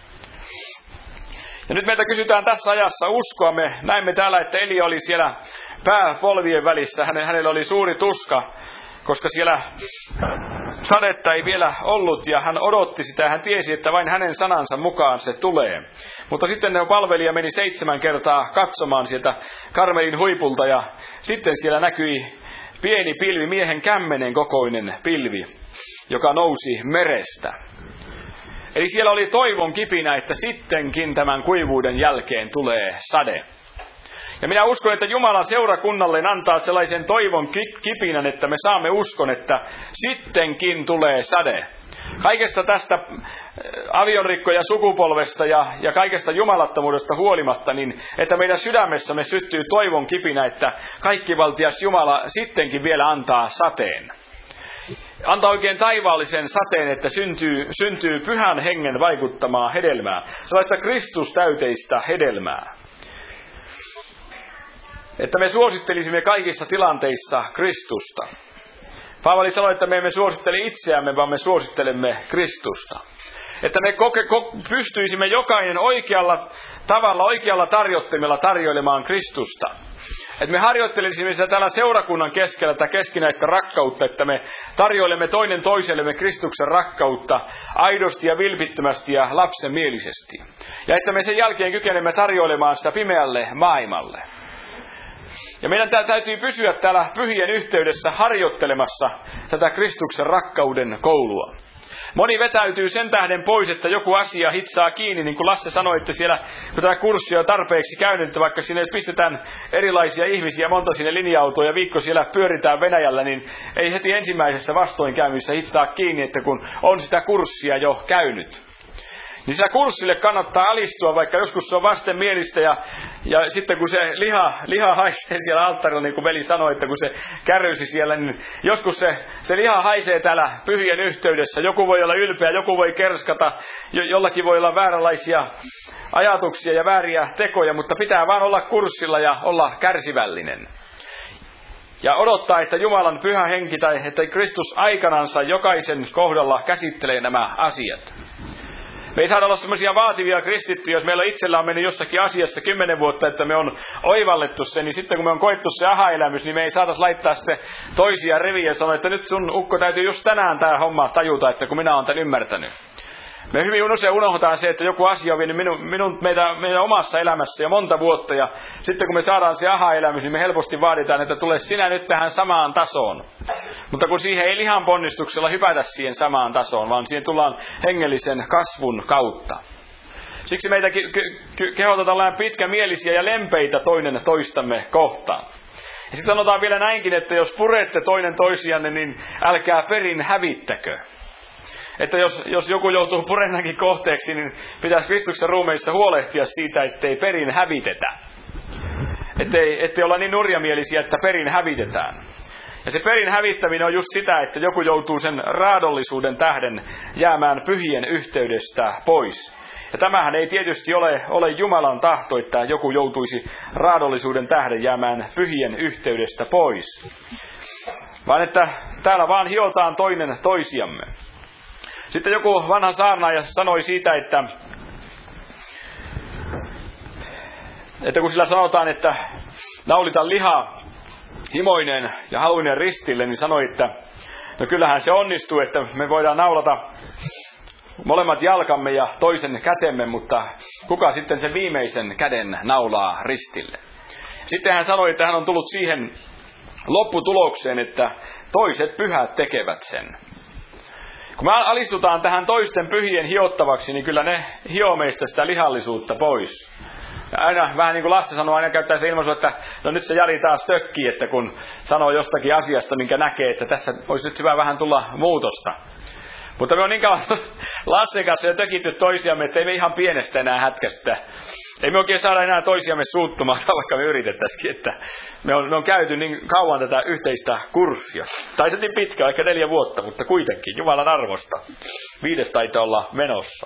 Ja nyt meiltä kysytään tässä ajassa uskoa. Me näimme täällä, että Eli oli siellä pääpolvien välissä. Hänellä oli suuri tuska, koska siellä sadetta ei vielä ollut ja hän odotti sitä. Hän tiesi, että vain hänen sanansa mukaan se tulee. Mutta sitten palvelija meni 7 kertaa katsomaan sieltä Karmelin huipulta ja sitten siellä näkyi pieni pilvi, miehen kämmenen kokoinen pilvi, joka nousi merestä. Eli siellä oli toivon kipinä, että sittenkin tämän kuivuuden jälkeen tulee sade. Ja minä uskon, että Jumalan seurakunnalle antaa sellaisen toivon kipinän, että me saamme uskon, että sittenkin tulee sade. Kaikesta tästä avionrikkoja sukupolvesta ja kaikesta jumalattomuudesta huolimatta, niin että meidän sydämessämme syttyy toivon kipinä, että kaikkivaltias Jumala sittenkin vielä antaa sateen. Antaa oikein taivaallisen sateen, että syntyy pyhän hengen vaikuttamaa hedelmää. Sellaista Kristus-täyteistä hedelmää. Että me suosittelisimme kaikissa tilanteissa Kristusta. Paavali sanoi, että me emme suosittele itseämme, vaan me suosittelemme Kristusta. Että me pystyisimme jokainen oikealla tavalla, oikealla tarjottimella tarjoilemaan Kristusta. Että me harjoittelisimme sitä täällä seurakunnan keskellä tätä keskinäistä rakkautta, että me tarjoilemme toinen toisellemme Kristuksen rakkautta aidosti ja vilpittömästi ja lapsenmielisesti. Ja että me sen jälkeen kykenemme tarjoilemaan sitä pimeälle maailmalle. Ja meidän täytyy pysyä täällä pyhien yhteydessä harjoittelemassa tätä Kristuksen rakkauden koulua. Moni vetäytyy sen tähden pois, että joku asia hitsaa kiinni, niin kuin Lasse sanoi, että siellä, kun tämä kurssi on tarpeeksi käynyt, että vaikka sinne pistetään erilaisia ihmisiä, monta sinne linja-autoa ja viikko siellä pyöritään Venäjällä, niin ei heti ensimmäisessä vastoinkäymissä hitsaa kiinni, että kun on sitä kurssia jo käynyt. Niin sillä kurssille kannattaa alistua, vaikka joskus se on vastenmielistä ja sitten kun se liha haisee siellä alttarilla, niin kuin veli sanoi, että kun se kärrysi siellä, niin joskus se liha haisee täällä pyhien yhteydessä. Joku voi olla ylpeä, joku voi kerskata, jollakin voi olla vääränlaisia ajatuksia ja vääriä tekoja, mutta pitää vaan olla kurssilla ja olla kärsivällinen. Ja odottaa, että Jumalan pyhä henki tai että Kristus aikanansa jokaisen kohdalla käsittelee nämä asiat. Me ei saada olla semmoisia vaativia kristittyjä, jos meillä itsellä on mennyt jossakin asiassa 10 vuotta, että me on oivallettu se, niin sitten kun me on koettu se aha-elämys, niin me ei saataisi laittaa sitten toisia riviä ja sanoa, että nyt sun ukko täytyy just tänään tämä homma tajuta, että kun minä olen tämän ymmärtänyt. Me hyvin usein unohdetaan se, että joku asia on vienyt meidän omassa elämässä jo monta vuotta, ja sitten kun me saadaan se aha-elämys, niin me helposti vaaditaan, että tule sinä nyt tähän samaan tasoon. Mutta kun siihen ei lihan ponnistuksella hypätä siihen samaan tasoon, vaan siihen tullaan hengellisen kasvun kautta. Siksi meitä kehotetaan olemaan pitkämielisiä ja lempeitä toinen toistamme kohtaan. Ja sitten sanotaan vielä näinkin, että jos purette toinen toisianne, niin älkää perin hävittäkö. Että jos joku joutuu purennankin kohteeksi, niin pitäisi Kristuksen ruumeissa huolehtia siitä, ettei perin hävitetä. Ettei olla niin nurjamielisiä, että perin hävitetään. Ja se perin hävittäminen on just sitä, että joku joutuu sen raadollisuuden tähden jäämään pyhien yhteydestä pois. Ja tämähän ei tietysti ole Jumalan tahto, että joku joutuisi raadollisuuden tähden jäämään pyhien yhteydestä pois. Vaan että täällä vaan hiotaan toinen toisiamme. Sitten joku vanha saarnaaja sanoi siitä, että kun sillä sanotaan, että naulita liha himoinen ja haluinen ristille, niin sanoi, että no kyllähän se onnistuu, että me voidaan naulata molemmat jalkamme ja toisen kätemme, mutta kuka sitten sen viimeisen käden naulaa ristille? Sitten hän sanoi, että hän on tullut siihen lopputulokseen, että toiset pyhät tekevät sen. Kun me alistutaan tähän toisten pyhien hiottavaksi, niin kyllä ne hioo meistä sitä lihallisuutta pois. Ja aina, vähän niin kuin Lasse sanoi, aina käyttää se ilmaisu, että no nyt se Jari taas tökkii, että kun sanoo jostakin asiasta, minkä näkee, että tässä olisi nyt hyvä vähän tulla muutosta. Mutta me on niin kauan Lassen kanssa jo tökitty toisiamme, että ei me ihan pienestä enää hätkästä. Ei me oikein saada enää toisiamme suuttumaan, vaikka me yritettäisikin, että me on käyty niin kauan tätä yhteistä kurssia. Tai se niin pitkä, ehkä 4 vuotta, mutta kuitenkin Jumalan arvosta. 5 taitaa olla menossa.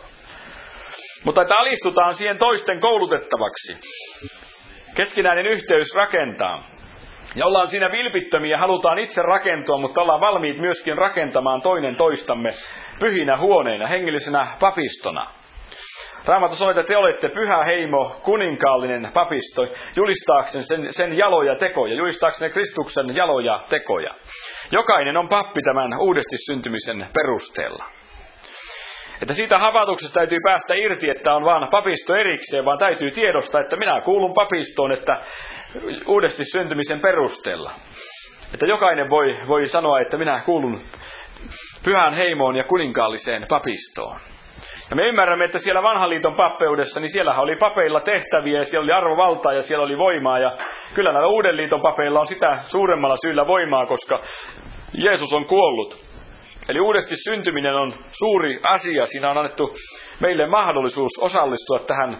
Mutta että alistutaan siihen toisten koulutettavaksi. Keskinäinen yhteys rakentaa. Ja ollaan siinä vilpittömiä ja halutaan itse rakentua, mutta ollaan valmiit myöskin rakentamaan toinen toistamme pyhinä huoneina, hengellisenä papistona. Raamattu sanoo, että te olette pyhä heimo, kuninkaallinen papisto, julistaakseen sen jaloja tekoja, julistaakseen Kristuksen jaloja tekoja. Jokainen on pappi tämän uudesti syntymisen perusteella. Että siitä havatuksesta täytyy päästä irti, että on vaan papisto erikseen, vaan täytyy tiedostaa, että minä kuulun papistoon, että uudesti syntymisen perusteella. Että jokainen voi sanoa, että minä kuulun pyhään heimoon ja kuninkaalliseen papistoon. Ja me ymmärrämme, että siellä vanhan liiton pappeudessa, niin siellähän oli papeilla tehtäviä ja siellä oli arvovaltaa ja siellä oli voimaa. Ja kyllä näillä uuden liiton papeilla on sitä suuremmalla syyllä voimaa, koska Jeesus on kuollut. Eli uudesti syntyminen on suuri asia. Siinä on annettu meille mahdollisuus osallistua tähän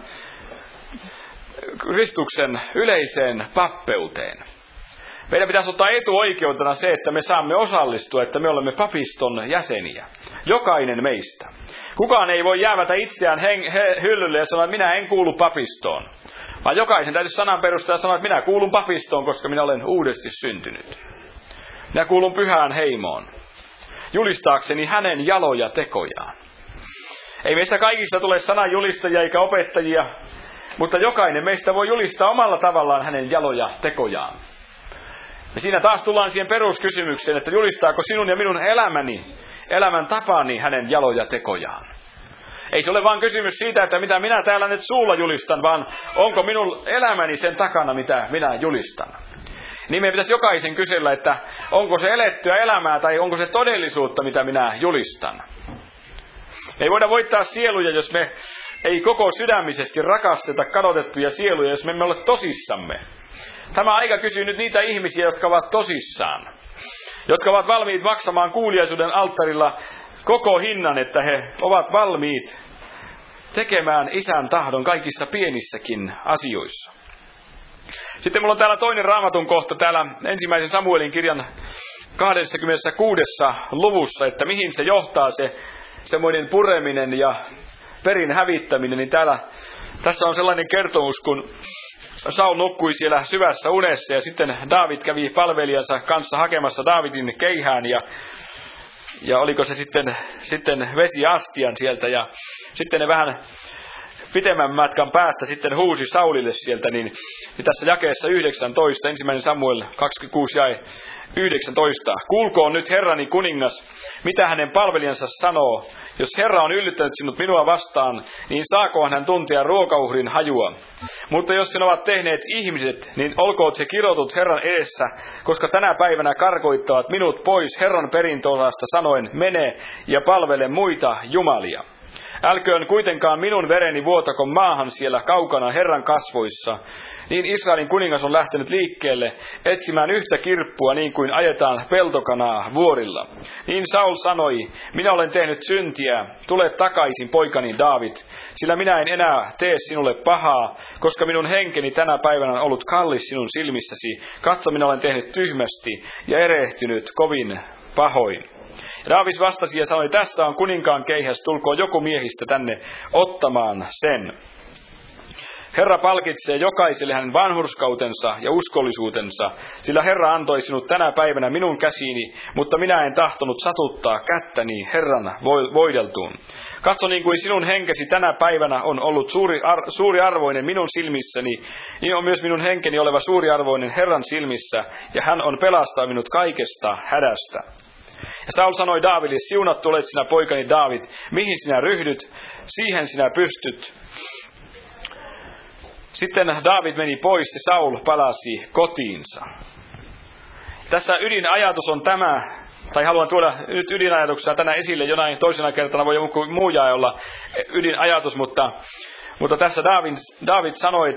Kristuksen yleiseen pappeuteen. Meidän pitäisi ottaa etuoikeutena se, että me saamme osallistua, että me olemme papiston jäseniä. Jokainen meistä. Kukaan ei voi jäävätä itseään hyllylle ja sanoa, että minä en kuulu papistoon. Vaan jokaisen täytyy sanan perusteella sanoa, että minä kuulun papistoon, koska minä olen uudesti syntynyt. Minä kuulun pyhään heimoon. Julistaakseni hänen jaloja tekojaan. Ei meistä kaikista tule sananjulistajia eikä opettajia, mutta jokainen meistä voi julistaa omalla tavallaan hänen jaloja tekojaan. Ja siinä taas tullaan siihen peruskysymykseen, että julistaako sinun ja minun elämän tapani hänen jaloja tekojaan. Ei se ole vaan kysymys siitä, että mitä minä täällä nyt suulla julistan, vaan onko minun elämäni sen takana, mitä minä julistan. Niin meidän pitäisi jokaisen kysellä, että onko se elettyä elämää tai onko se todellisuutta, mitä minä julistan. Ei voida voittaa sieluja, jos me ei koko sydämisesti rakasteta kadotettuja sieluja, jos me emme ole tosissamme. Tämä aika kysyy nyt niitä ihmisiä, jotka ovat tosissaan. Jotka ovat valmiit maksamaan kuuliaisuuden alttarilla koko hinnan, että he ovat valmiit tekemään Isän tahdon kaikissa pienissäkin asioissa. Sitten mulla on täällä toinen Raamatun kohta täällä 1. Samuelin kirjan 26. luvussa, että mihin se johtaa se semmoinen pureminen ja perin hävittäminen. Niin tässä on sellainen kertomus, kun Saul nukkui siellä syvässä unessa ja sitten Daavid kävi palvelijansa kanssa hakemassa Daavidin keihään ja oliko se sitten vesiastian sieltä ja sitten ne vähän pitemmän matkan päästä sitten huusi Saulille sieltä, niin tässä jakeessa 19, 1. Samuel 26 jae 19. Kuulkoon nyt Herrani kuningas, mitä hänen palvelijansa sanoo. Jos Herra on yllyttänyt sinut minua vastaan, niin saakoon hän tuntea ruokauhrin hajua. Mutta jos sen ovat tehneet ihmiset, niin olkoot he kirotut Herran edessä, koska tänä päivänä karkoittavat minut pois Herran perintöosasta sanoen, mene ja palvele muita jumalia. Älköön kuitenkaan minun vereni vuotako maahan siellä kaukana Herran kasvoissa. Niin Israelin kuningas on lähtenyt liikkeelle etsimään yhtä kirppua niin kuin ajetaan peltokanaa vuorilla. Niin Saul sanoi, minä olen tehnyt syntiä, tule takaisin poikani Daavid, sillä minä en enää tee sinulle pahaa, koska minun henkeni tänä päivänä on ollut kallis sinun silmissäsi. Katso, minä olen tehnyt tyhmästi ja erehtynyt kovin pahoin. Daavid vastasi ja sanoi, tässä on kuninkaan keihäs, tulkoon joku miehistä tänne ottamaan sen. Herra palkitsee jokaiselle hänen vanhurskautensa ja uskollisuutensa, sillä Herra antoi sinut tänä päivänä minun käsiini, mutta minä en tahtonut satuttaa kättäni Herran voideltuun. Katso, niin kuin sinun henkesi tänä päivänä on ollut suuriarvoinen minun silmissäni, niin on myös minun henkeni oleva suuriarvoinen Herran silmissä, ja hän on pelastanut minut kaikesta hädästä. Ja Saul sanoi Daavidille, siunattu olet sinä poikani Daavid, mihin sinä ryhdyt, siihen sinä pystyt. Sitten Daavid meni pois ja Saul palasi kotiinsa. Tässä ydinajatus on tämä, tai haluan tuoda nyt ydinajatuksena tänään esille, jonain toisena kertana voi joku muu jae olla ydinajatus, mutta tässä Daavid sanoi,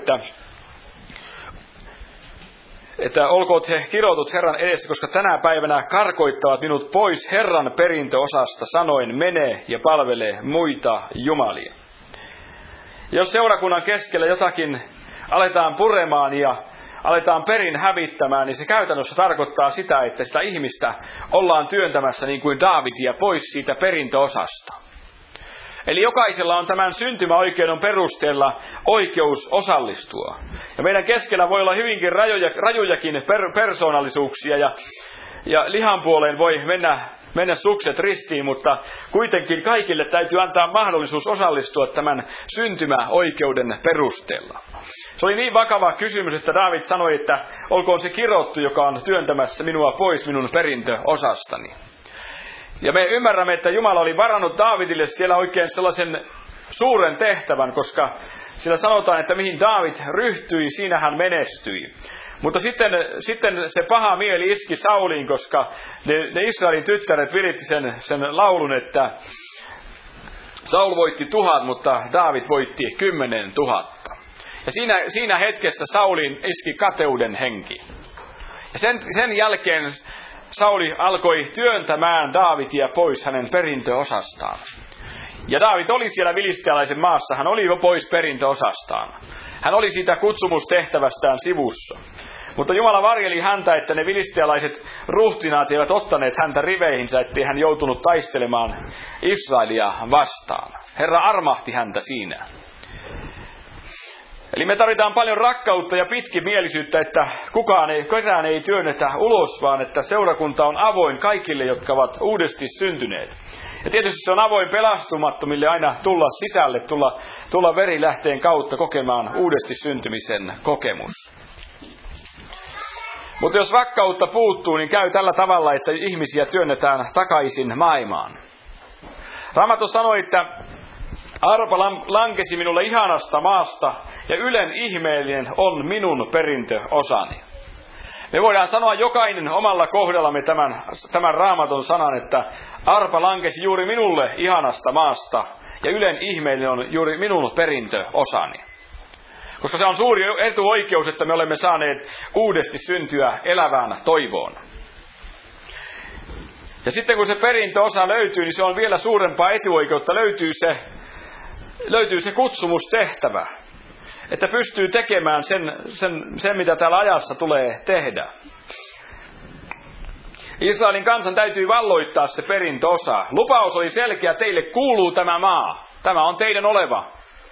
että olkoot he kirotut Herran edessä, koska tänä päivänä karkoittavat minut pois Herran perintöosasta, sanoen mene ja palvele muita jumalia. Jos seurakunnan keskellä jotakin aletaan puremaan ja aletaan perin hävittämään, niin se käytännössä tarkoittaa sitä, että sitä ihmistä ollaan työntämässä niin kuin Daavidia pois siitä perintöosasta. Eli jokaisella on tämän syntymäoikeuden perusteella oikeus osallistua. Ja meidän keskellä voi olla hyvinkin rajujakin persoonallisuuksia ja lihan puoleen voi mennä sukset ristiin, mutta kuitenkin kaikille täytyy antaa mahdollisuus osallistua tämän syntymäoikeuden perusteella. Se oli niin vakava kysymys, että Daavid sanoi, että olkoon se kirottu, joka on työntämässä minua pois minun perintöosastani. Ja me ymmärrämme, että Jumala oli varannut Daavidille siellä oikein sellaisen suuren tehtävän, koska sillä sanotaan, että mihin Daavid ryhtyi, siinä hän menestyi. Mutta sitten se paha mieli iski Sauliin, koska ne Israelin tyttäret viritti sen laulun, että Saul voitti 1000, mutta Daavid voitti 10 000. Ja siinä hetkessä Sauliin iski kateuden henki. Ja sen jälkeen Sauli alkoi työntämään Daavidia pois hänen perintöosastaan. Ja Daavid oli siellä filistealaisen maassa, hän oli jo pois perintöosastaan. Hän oli siitä kutsumustehtävästään sivussa. Mutta Jumala varjeli häntä, että ne filistealaiset ruhtinaat eivät ottaneet häntä riveihinsä, ettei hän joutunut taistelemaan Israelia vastaan. Herra armahti häntä siinä. Eli me tarvitaan paljon rakkautta ja pitkimielisyyttä, että ketään ei työnnetä ulos, vaan että seurakunta on avoin kaikille, jotka ovat uudesti syntyneet. Ja tietysti se on avoin pelastumattomille aina tulla sisälle, tulla verilähteen kautta kokemaan uudesti syntymisen kokemus. Mutta jos rakkautta puuttuu, niin käy tällä tavalla, että ihmisiä työnnetään takaisin maailmaan. Raamattu sanoi, että arpa lankesi minulle ihanasta maasta, ja ylen ihmeellinen on minun perintöosani. Me voidaan sanoa jokainen omalla kohdallamme tämän Raamatun sanan, että arpa lankesi juuri minulle ihanasta maasta ja Ylen ihmeellinen on juuri minun perintöosani. Koska se on suuri etuoikeus, että me olemme saaneet uudesti syntyä elävään toivoon. Ja sitten kun se perintöosa löytyy, niin se on vielä suurempaa etuoikeutta. Löytyy se kutsumustehtävä. Että pystyy tekemään sen, mitä täällä ajassa tulee tehdä. Israelin kansan täytyy valloittaa se perintöosa. Lupaus oli selkeä, teille kuuluu tämä maa. Tämä on teidän oleva.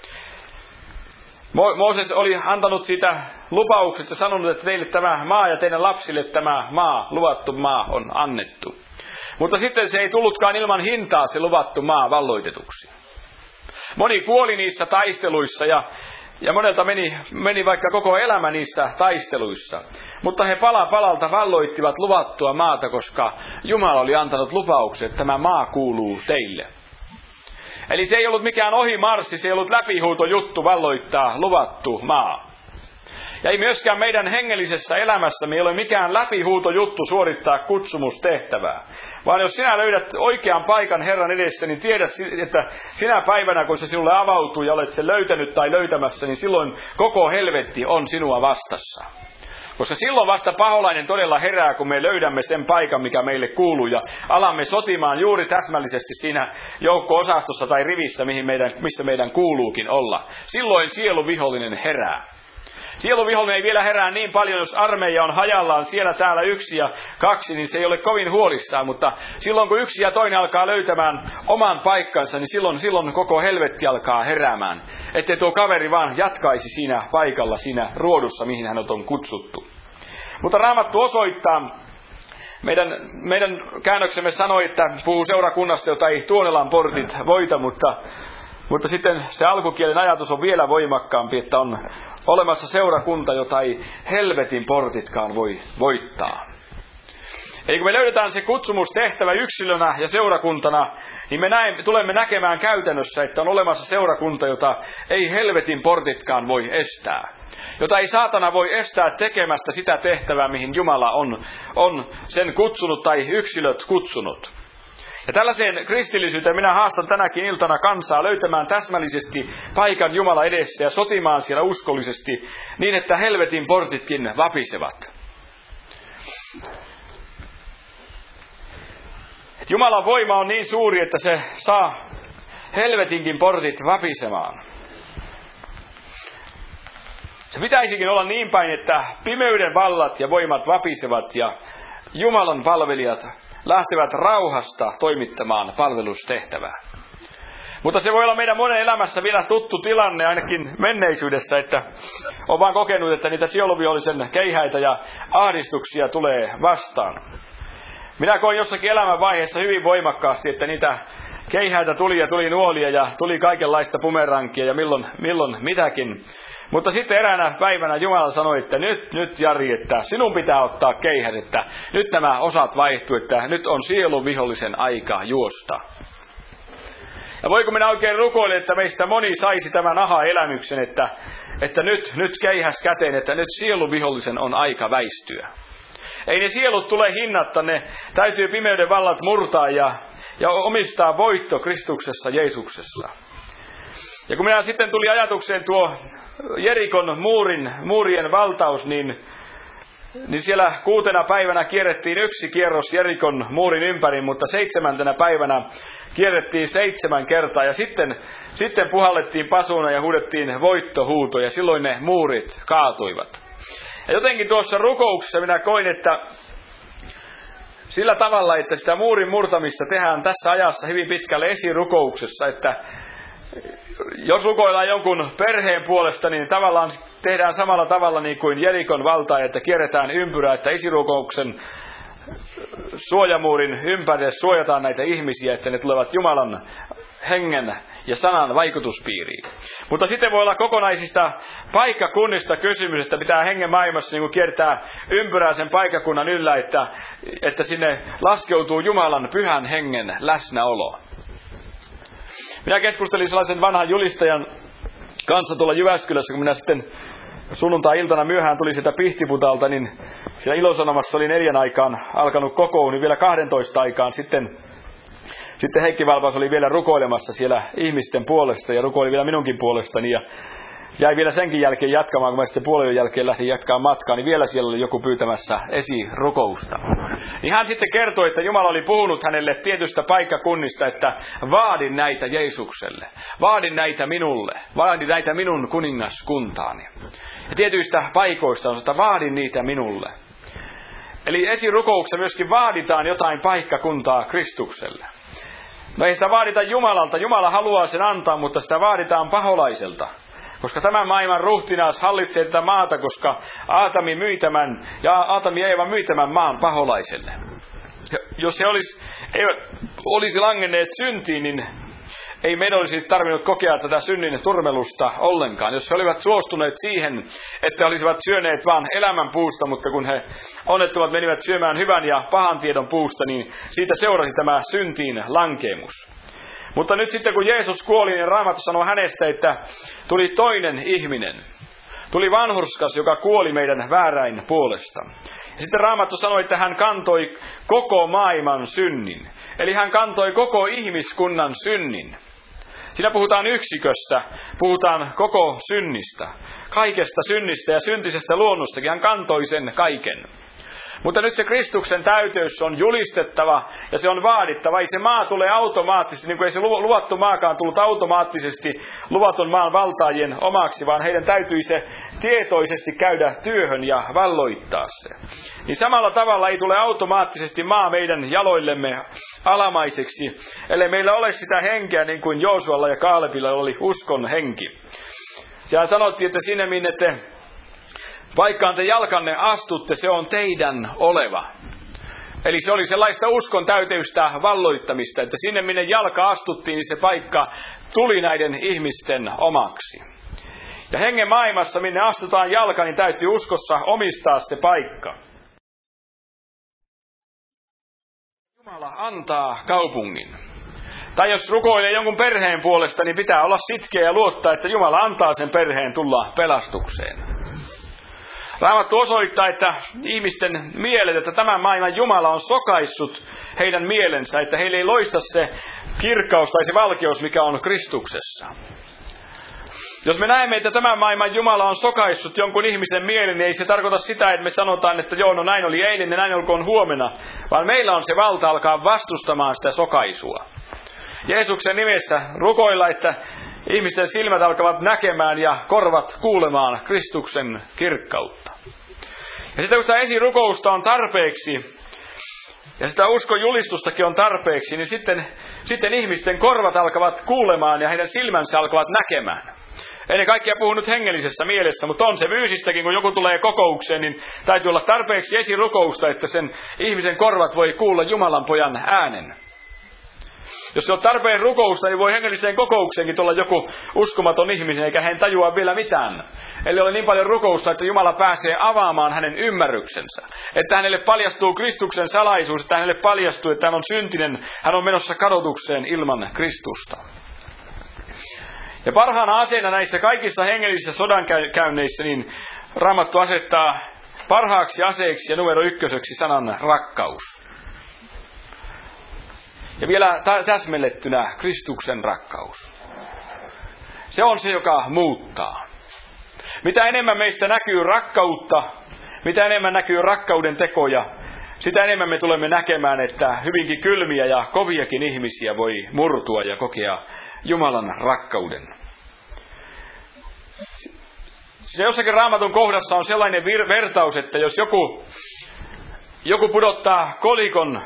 Mooses oli antanut siitä lupaukset ja sanonut, että teille tämä maa ja teidän lapsille tämä maa, luvattu maa on annettu. Mutta sitten se ei tullutkaan ilman hintaa se luvattu maa valloitetuksi. Moni kuoli niissä taisteluissa ja monelta meni vaikka koko elämä niissä taisteluissa. Mutta he pala palalta valloittivat luvattua maata, koska Jumala oli antanut lupauksen, että tämä maa kuuluu teille. Eli se ei ollut mikään ohimarssi, se ei ollut läpihuutojuttu valloittaa luvattu maa. Ja ei myöskään meidän hengellisessä elämässämme ei ole mikään läpihuutojuttu suorittaa kutsumustehtävää. Vaan jos sinä löydät oikean paikan Herran edessä, niin tiedä, että sinä päivänä, kun se sinulle avautuu ja olet sen löytänyt tai löytämässä, niin silloin koko helvetti on sinua vastassa. Koska silloin vasta paholainen todella herää, kun me löydämme sen paikan, mikä meille kuuluu, ja alamme sotimaan juuri täsmällisesti siinä joukko-osastossa tai rivissä, missä meidän kuuluukin olla. Silloin sieluvihollinen herää. Sieluvihollinen ei vielä herää niin paljon, jos armeija on hajallaan siellä täällä 1 ja 2, niin se ei ole kovin huolissaan. Mutta silloin kun 1 ja toinen alkaa löytämään oman paikkansa, niin silloin koko helvetti alkaa heräämään. Ettei tuo kaveri vaan jatkaisi siinä paikalla, siinä ruodussa, mihin hän on kutsuttu. Mutta Raamattu osoittaa, meidän käännöksemme sanoi, että puhuu seurakunnasta, jota ei Tuonelan portit voita, mutta sitten se alkukielen ajatus on vielä voimakkaampi, että on olemassa seurakunta, jota ei helvetin portitkaan voi voittaa. Eli kun me löydetään se kutsumustehtävä yksilönä ja seurakuntana, niin me tulemme näkemään käytännössä, että on olemassa seurakunta, jota ei helvetin portitkaan voi estää. Jota ei saatana voi estää tekemästä sitä tehtävää, mihin Jumala on sen kutsunut tai yksilöt kutsunut. Ja tällaiseen kristillisyyteen minä haastan tänäkin iltana kansaa löytämään täsmällisesti paikan Jumala edessä ja sotimaan siellä uskollisesti niin, että helvetin portitkin vapisevat. Et Jumalan voima on niin suuri, että se saa helvetinkin portit vapisemaan. Se pitäisikin olla niin päin, että pimeyden vallat ja voimat vapisevat ja Jumalan palvelijat lähtevät rauhasta toimittamaan palvelustehtävää. Mutta se voi olla meidän monen elämässä vielä tuttu tilanne ainakin menneisyydessä, että on vaan kokenut, että niitä sieluvihollisen keihäitä ja ahdistuksia tulee vastaan. Minä koin jossakin elämänvaiheessa hyvin voimakkaasti, että niitä keihäitä tuli ja tuli nuolia ja tuli kaikenlaista bumerankia ja milloin mitäkin. Mutta sitten eräänä päivänä Jumala sanoi, että nyt Jari, että sinun pitää ottaa keihät, että nyt nämä osat vaihtuu, että nyt on sielun vihollisen aika juosta. Ja voiko minä oikein rukoilla, että meistä moni saisi tämän aha-elämyksen, että nyt keihäs käteen, että nyt sielun vihollisen on aika väistyä. Ei ne sielut tule hinnatta, ne täytyy pimeyden vallat murtaa ja omistaa voitto Kristuksessa, Jeesuksessa. Ja kun minä sitten tuli ajatukseen tuo Jerikon muurien valtaus, niin siellä 6. päivänä kierrettiin 1 kierros Jerikon muurin ympäri, mutta 7. päivänä kierrettiin 7 kertaa ja sitten puhallettiin pasuna ja huudettiin voittohuuto ja silloin ne muurit kaatuivat. Ja jotenkin tuossa rukouksessa minä koin, että sillä tavalla, että sitä muurin murtamista tehdään tässä ajassa hyvin pitkälle esirukouksessa, että jos rukoillaan jonkun perheen puolesta, niin tavallaan tehdään samalla tavalla niin kuin Jerikon valta, että kierretään ympyrää, että esirukouksen suojamuurin ympärille suojataan näitä ihmisiä, että ne tulevat Jumalan hengen ja sanan vaikutuspiiriin. Mutta sitten voi olla kokonaisista paikkakunnista kysymys, että pitää hengen maailmassa niin kuin kiertää ympyrää sen paikkakunnan yllä, että sinne laskeutuu Jumalan pyhän hengen läsnäolo. Minä keskustelin sellaisen vanhan julistajan kanssa tuolla Jyväskylässä, kun minä sitten sunnuntai-iltana myöhään tuli sieltä Pihtiputalta, niin siellä Ilosanomassa oli 4 aikaan alkanut kokous, niin vielä 12 aikaan sitten Heikki Valpas oli vielä rukoilemassa siellä ihmisten puolesta ja rukoili vielä minunkin puolestani ja jäi vielä senkin jälkeen jatkamaan, kun mä sitten puolen jälkeen lähdin jatkamaan matkaa, niin vielä siellä oli joku pyytämässä esirukousta. Niin hän sitten kertoi, että Jumala oli puhunut hänelle tietystä paikkakunnista, että vaadin näitä Jeesukselle, vaadin näitä minulle, vaadin näitä minun kuningaskuntaani. Ja tietyistä paikoista on, että vaadin niitä minulle. Eli esirukouksessa myöskin vaaditaan jotain paikkakuntaa Kristukselle. No ei sitä vaadita Jumalalta, Jumala haluaa sen antaa, mutta sitä vaaditaan paholaiselta. Koska tämän maailman ruhtinaas hallitsee tätä maata, koska Aatami ja Eeva myi tämän maan paholaiselle. Jos he olisi langenneet syntiin, niin ei meidän olisi tarvinnut kokea tätä synnin turmelusta ollenkaan. Jos he olivat suostuneet siihen, että olisivat syöneet vain elämän puusta, mutta kun he onnettomat menivät syömään hyvän ja pahan tiedon puusta, niin siitä seurasi tämä syntiin lankeemus. Mutta nyt sitten kun Jeesus kuoli, niin Raamattu sanoo hänestä, että tuli toinen ihminen. Tuli vanhurskas, joka kuoli meidän vääräin puolesta. Ja sitten Raamattu sanoi, että hän kantoi koko maailman synnin. Eli hän kantoi koko ihmiskunnan synnin. Siinä puhutaan yksikössä, puhutaan koko synnistä. Kaikesta synnistä ja syntisestä luonnostakin hän kantoi sen kaiken. Mutta nyt se Kristuksen täyteys on julistettava ja se on vaadittava. Ei se maa tule automaattisesti, niin kuin ei se luvattu maakaan tullut automaattisesti luvatun maan valtaajien omaksi, vaan heidän täytyy se tietoisesti käydä työhön ja valloittaa se. Niin samalla tavalla ei tule automaattisesti maa meidän jaloillemme alamaiseksi, ellei meillä ole sitä henkeä niin kuin Joosualla ja Kaalepilla oli uskon henki. Siellä sanottiin, että sinne minne te vaikkaan te jalkanne astutte, se on teidän oleva. Eli se oli sellaista uskon täyteystä valloittamista, että sinne minne jalka astuttiin, niin se paikka tuli näiden ihmisten omaksi. Ja hengen maailmassa, minne astutaan jalka, niin täytyy uskossa omistaa se paikka. Jumala antaa kaupungin. Tai jos rukoilee jonkun perheen puolesta, niin pitää olla sitkeä ja luottaa, että Jumala antaa sen perheen tulla pelastukseen. Raamattu osoittaa, että ihmisten mielet, että tämän maailman Jumala on sokaissut heidän mielensä, että heille ei loista se kirkkaus tai se valkeus, mikä on Kristuksessa. Jos me näemme, että tämän maailman Jumala on sokaissut jonkun ihmisen mielen, niin ei se tarkoita sitä, että me sanotaan, että joo, no näin oli eilen ja näin olkoon huomenna, vaan meillä on se valta alkaa vastustamaan sitä sokaisua. Jeesuksen nimessä rukoilla, että ihmisten silmät alkavat näkemään ja korvat kuulemaan Kristuksen kirkkautta. Ja sitten kun sitä esirukousta on tarpeeksi, ja sitä uskon julistustakin on tarpeeksi, niin sitten ihmisten korvat alkavat kuulemaan ja heidän silmänsä alkavat näkemään. Ennen kaikkea puhun nyt hengellisessä mielessä, mutta on se fyysistäkin, kun joku tulee kokoukseen, niin täytyy olla tarpeeksi esirukousta, että sen ihmisen korvat voi kuulla Jumalan pojan äänen. Jos se on tarpeen rukousta, niin voi hengelliseen kokoukseenkin tulla joku uskomaton ihminen, eikä hän tajua vielä mitään. Eli ole niin paljon rukousta, että Jumala pääsee avaamaan hänen ymmärryksensä. Että hänelle paljastuu Kristuksen salaisuus, että hänelle paljastuu, että hän on syntinen, hän on menossa kadotukseen ilman Kristusta. Ja parhaana aseena näissä kaikissa hengellisissä sodankäynneissä, niin Raamattu asettaa parhaaksi aseeksi ja numero 1 sanan rakkaus. Ja vielä täsmellettynä Kristuksen rakkaus. Se on se, joka muuttaa. Mitä enemmän meistä näkyy rakkautta, mitä enemmän näkyy rakkauden tekoja, sitä enemmän me tulemme näkemään, että hyvinkin kylmiä ja koviakin ihmisiä voi murtua ja kokea Jumalan rakkauden. Se jossakin Raamatun kohdassa on sellainen vertaus, että jos joku pudottaa kolikon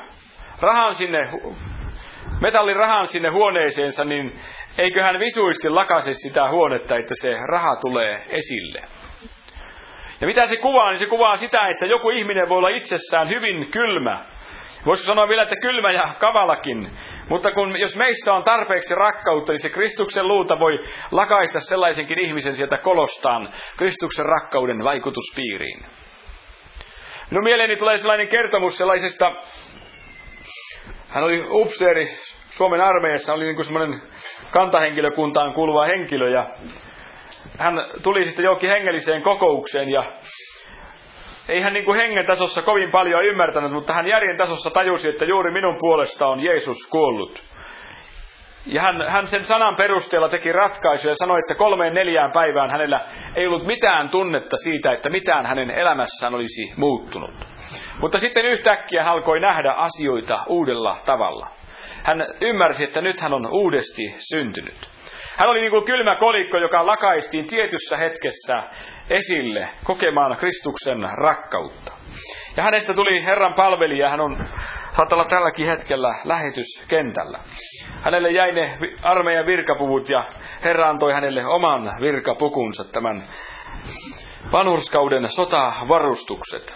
metallirahan sinne huoneeseensa, niin eikö hän visuisesti lakase sitä huonetta, että se raha tulee esille. Ja mitä se kuvaa, niin se kuvaa sitä, että joku ihminen voi olla itsessään hyvin kylmä. Voisiko sanoa vielä, että kylmä ja kavalakin. Mutta jos meissä on tarpeeksi rakkautta, niin se Kristuksen luuta voi lakaista sellaisenkin ihmisen sieltä kolostaan Kristuksen rakkauden vaikutuspiiriin. Minun mieleeni tulee sellainen kertomus sellaisesta. Hän oli upseeri Suomen armeijassa, oli niin kuin semmoinen kantahenkilökuntaan kuuluva henkilö. Ja hän tuli sitten johonkin hengelliseen kokoukseen ja ei hän niin kuin hengen tasossa kovin paljon ymmärtänyt, mutta hän järjen tasossa tajusi, että juuri minun puolesta on Jeesus kuollut. Ja hän sen sanan perusteella teki ratkaisuja ja sanoi, että 3-4 päivään hänellä ei ollut mitään tunnetta siitä, että mitään hänen elämässään olisi muuttunut. Mutta sitten yhtäkkiä hän alkoi nähdä asioita uudella tavalla. Hän ymmärsi, että nyt hän on uudesti syntynyt. Hän oli niin kuin kylmä kolikko, joka lakaistiin tietyssä hetkessä esille kokemaan Kristuksen rakkautta. Ja hänestä tuli Herran palvelija, hän saattaa olla tälläkin hetkellä lähetyskentällä. Hänelle jäi ne armeijan virkapuvut ja Herra antoi hänelle oman virkapukunsa, tämän vanhurskauden sotavarustukset.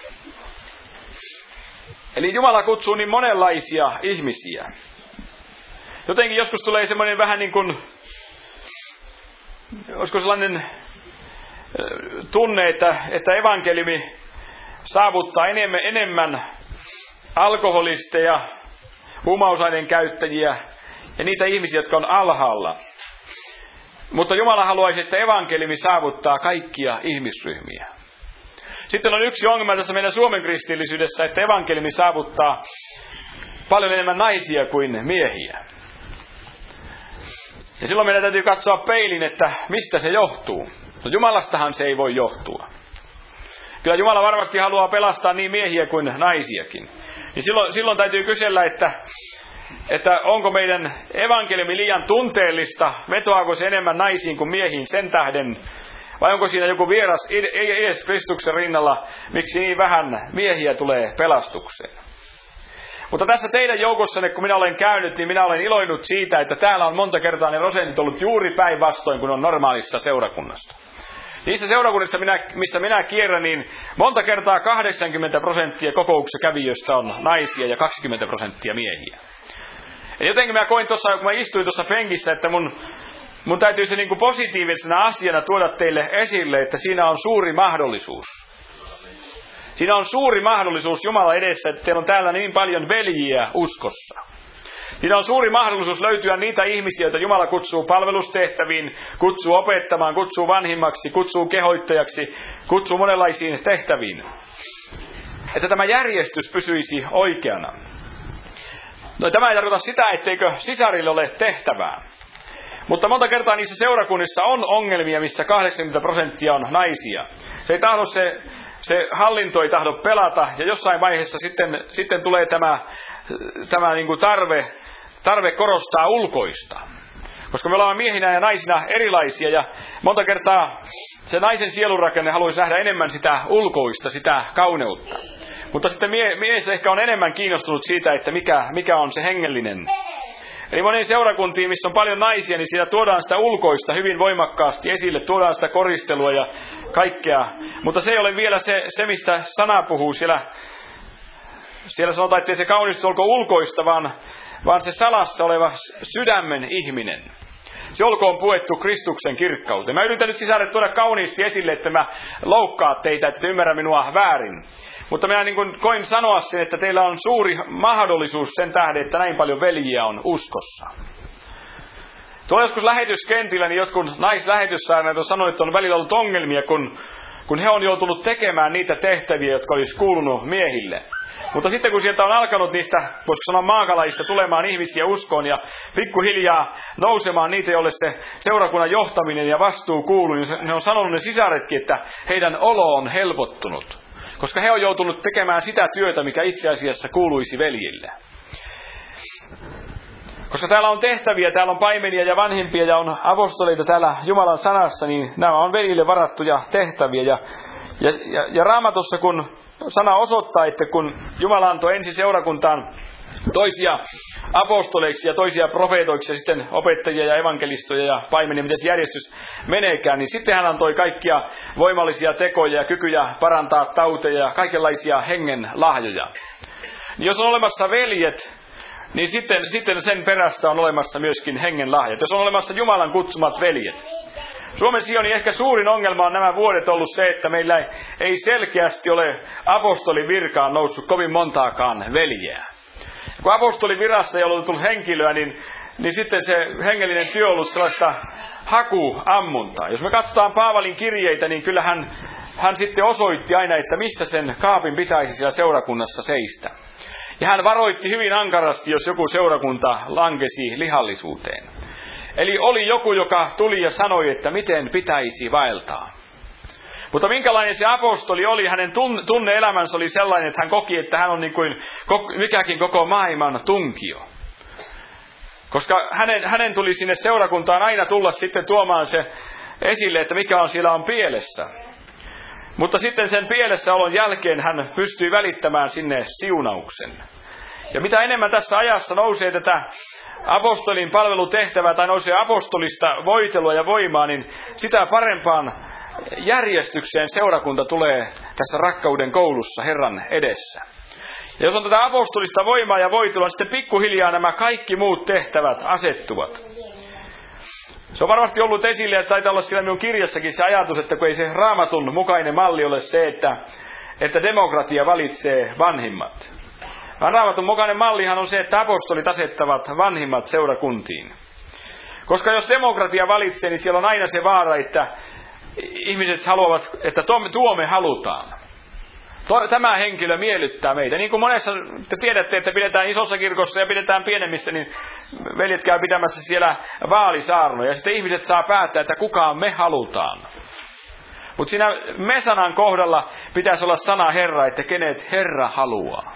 Eli Jumala kutsuu niin monenlaisia ihmisiä. Jotenkin joskus tulee semmoinen vähän niin kuin, olisiko sellainen tunne, että evankeliumi saavuttaa enemmän alkoholisteja, huumausaineen käyttäjiä ja niitä ihmisiä, jotka on alhaalla. Mutta Jumala haluaisi, että evankeliumi saavuttaa kaikkia ihmisryhmiä. Sitten on yksi ongelma tässä meidän Suomen kristillisyydessä, että evankeliumi saavuttaa paljon enemmän naisia kuin miehiä. Ja silloin meidän täytyy katsoa peilin, että mistä se johtuu. No Jumalastahan se ei voi johtua. Kyllä Jumala varmasti haluaa pelastaa niin miehiä kuin naisiakin. Niin silloin täytyy kysellä, että onko meidän evankeliumi liian tunteellista, vetoaako se enemmän naisiin kuin miehiin sen tähden, vai onko siinä joku vieras edes Kristuksen rinnalla, miksi niin vähän miehiä tulee pelastukseen. Mutta tässä teidän joukossanne, kun minä olen käynyt, niin minä olen iloinut siitä, että täällä on monta kertaa ne prosentit ollut juuri päinvastoin kuin on normaalissa seurakunnassa. Niissä seurakunnissa, missä minä kierrän, niin monta kertaa 80% kokouksessa kävijöistä on naisia ja 20% miehiä. Ja jotenkin mä koin tuossa, kun mä istuin tuossa penkissä, että mun täytyy se niin kuin positiivisena asiana tuoda teille esille, että siinä on suuri mahdollisuus. Siinä on suuri mahdollisuus Jumala edessä, että teillä on täällä niin paljon veljiä uskossa. Siinä on suuri mahdollisuus löytyä niitä ihmisiä, joita Jumala kutsuu palvelustehtäviin, kutsuu opettamaan, kutsuu vanhimmaksi, kutsuu kehoittajaksi, kutsuu monenlaisiin tehtäviin. Että tämä järjestys pysyisi oikeana. No, tämä ei tarkoita sitä, etteikö sisarille ole tehtävää. Mutta monta kertaa niissä seurakunnissa on ongelmia, missä 80% on naisia. Se hallinto ei tahdo pelata ja jossain vaiheessa sitten tulee tämä niin kuin tarve korostaa ulkoista. Koska me ollaan miehinä ja naisina erilaisia ja monta kertaa se naisen sielunrakenne haluaisi nähdä enemmän sitä ulkoista, sitä kauneutta. Mutta sitten mies ehkä on enemmän kiinnostunut siitä, että mikä on se hengellinen. Eli moniin seurakuntiin, missä on paljon naisia, niin siellä tuodaan sitä ulkoista hyvin voimakkaasti esille, tuodaan sitä koristelua ja kaikkea. Mutta se ei ole vielä se mistä sana puhuu. Siellä sanotaan, että ei se kaunistus olkoon ulkoista, vaan se salassa oleva sydämen ihminen. Se olkoon puettu Kristuksen kirkkauteen. Mä yritän nyt sisälle tuoda kauniisti esille, että mä loukkaa teitä, että te ymmärrä minua väärin. Mutta minä niin kuin koin sanoa sen, että teillä on suuri mahdollisuus sen tähden, että näin paljon veljiä on uskossa. Tuolla joskus lähetyskentillä, niin jotkut naislähetyssaarnaajat on sanonut, että on välillä ollut ongelmia, kun he on joutunut tekemään niitä tehtäviä, jotka olisi kuulunut miehille. Mutta sitten kun sieltä on alkanut niistä, voisiko sanoa maakalaisista, tulemaan ihmisiä uskoon ja pikkuhiljaa nousemaan niitä, joille se seurakunnan johtaminen ja vastuu kuuluu, niin ne on sanonut ne sisaretkin, että heidän olo on helpottunut. Koska he on joutunut tekemään sitä työtä, mikä itse asiassa kuuluisi veljille. Koska täällä on tehtäviä, täällä on paimenia ja vanhimpia ja on apostoleita täällä Jumalan sanassa, niin nämä on veljille varattuja tehtäviä. Ja Raamatussa, kun sana osoittaa, että kun Jumala antoi ensin seurakuntaan toisia apostoleiksi ja toisia profeetoiksi ja sitten opettajia ja evankelistoja ja paimenia, miten se järjestys meneekään, niin sitten hän antoi kaikkia voimallisia tekoja ja kykyjä parantaa tauteja ja kaikenlaisia hengen lahjoja. Niin jos on olemassa veljet, niin sitten sen perästä on olemassa myöskin hengen lahjat. Jos on olemassa Jumalan kutsumat veljet. Suomen Sionin ehkä suurin ongelma on nämä vuodet ollut se, että meillä ei selkeästi ole apostolin virkaan noussut kovin montaakaan veljeä. Kun apostolin virassa ei ollut tullut henkilöä, niin sitten se hengellinen työ on ollut sellaista hakuammuntaa. Jos me katsotaan Paavalin kirjeitä, niin kyllä hän sitten osoitti aina, että missä sen kaapin pitäisi siellä seurakunnassa seistä. Ja hän varoitti hyvin ankarasti, jos joku seurakunta lankesi lihallisuuteen. Eli oli joku, joka tuli ja sanoi, että miten pitäisi vaeltaa. Mutta minkälainen se apostoli oli, hänen tunne-elämänsä oli sellainen, että hän koki, että hän on niin kuin mikäkin koko maailman tunkio. Koska hänen tuli sinne seurakuntaan aina tulla sitten tuomaan se esille, että mikä on siellä on pielessä. Mutta sitten sen pielessäolon jälkeen hän pystyi välittämään sinne siunauksen. Ja mitä enemmän tässä ajassa nousee tätä apostolin palvelutehtävää tai nousee apostolista voitelua ja voimaa, niin sitä parempaan järjestykseen seurakunta tulee tässä rakkauden koulussa Herran edessä. Ja jos on tätä apostolista voimaa ja voitelua, niin sitten pikkuhiljaa nämä kaikki muut tehtävät asettuvat. Se on varmasti ollut esille ja se taitaa olla siellä minun kirjassakin se ajatus, että kun ei se Raamatun mukainen malli ole se, että demokratia valitsee vanhimmat. Vaan Raamatun mukainen mallihan on se, että apostolit asettavat vanhimmat seurakuntiin. Koska jos demokratia valitsee, niin siellä on aina se vaara, että ihmiset haluavat, että tuo me halutaan. Tämä henkilö miellyttää meitä. Niin kuin monessa te tiedätte, että pidetään isossa kirkossa ja pidetään pienemmissä, niin veljet käy pitämässä siellä vaalisaarnoja. Ja sitten ihmiset saa päättää, että kukaan me halutaan. Mutta siinä me-sanan kohdalla pitäisi olla sana Herra, että kenet Herra haluaa.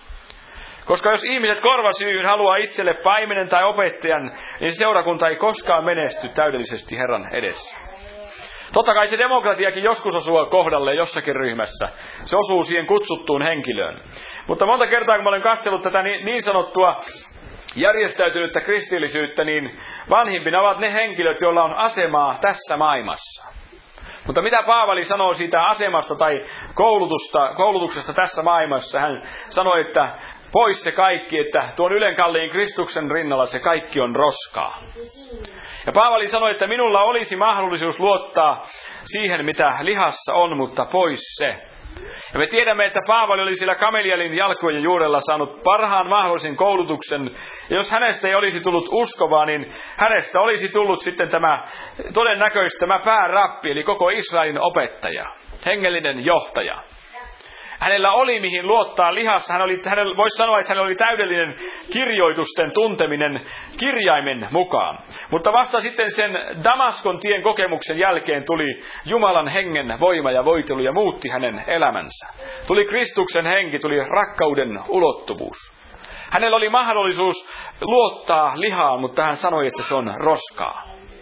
Koska jos ihmiset korvasyyhyn haluaa itselle paimenen tai opettajan, niin seurakunta ei koskaan menesty täydellisesti Herran edessä. Totta kai se demokratiakin joskus osuu kohdalle jossakin ryhmässä. Se osuu siihen kutsuttuun henkilöön. Mutta monta kertaa, kun mä olen katsellut tätä niin sanottua järjestäytynyttä kristillisyyttä, niin vanhimpina ovat ne henkilöt, joilla on asemaa tässä maailmassa. Mutta mitä Paavali sanoo siitä asemasta tai koulutuksesta tässä maailmassa? Hän sanoi, että pois se kaikki, että tuon ylenkalliin Kristuksen rinnalla se kaikki on roskaa. Ja Paavali sanoi, että minulla olisi mahdollisuus luottaa siihen, mitä lihassa on, mutta pois se. Ja me tiedämme, että Paavali oli siellä Gamalielin jalkojen juurella saanut parhaan mahdollisen koulutuksen. Ja jos hänestä ei olisi tullut uskovaa, niin hänestä olisi tullut sitten todennäköisesti tämä päärappi, eli koko Israelin opettaja, hengellinen johtaja. Hänellä oli mihin luottaa lihassa. Hänellä voisi sanoa, että hänellä oli täydellinen kirjoitusten tunteminen kirjaimen mukaan. Mutta vasta sitten sen Damaskon tien kokemuksen jälkeen tuli Jumalan hengen voima ja voitelu ja muutti hänen elämänsä. Tuli Kristuksen henki, tuli rakkauden ulottuvuus. Hänellä oli mahdollisuus luottaa lihaan, mutta hän sanoi, että se on roskaa.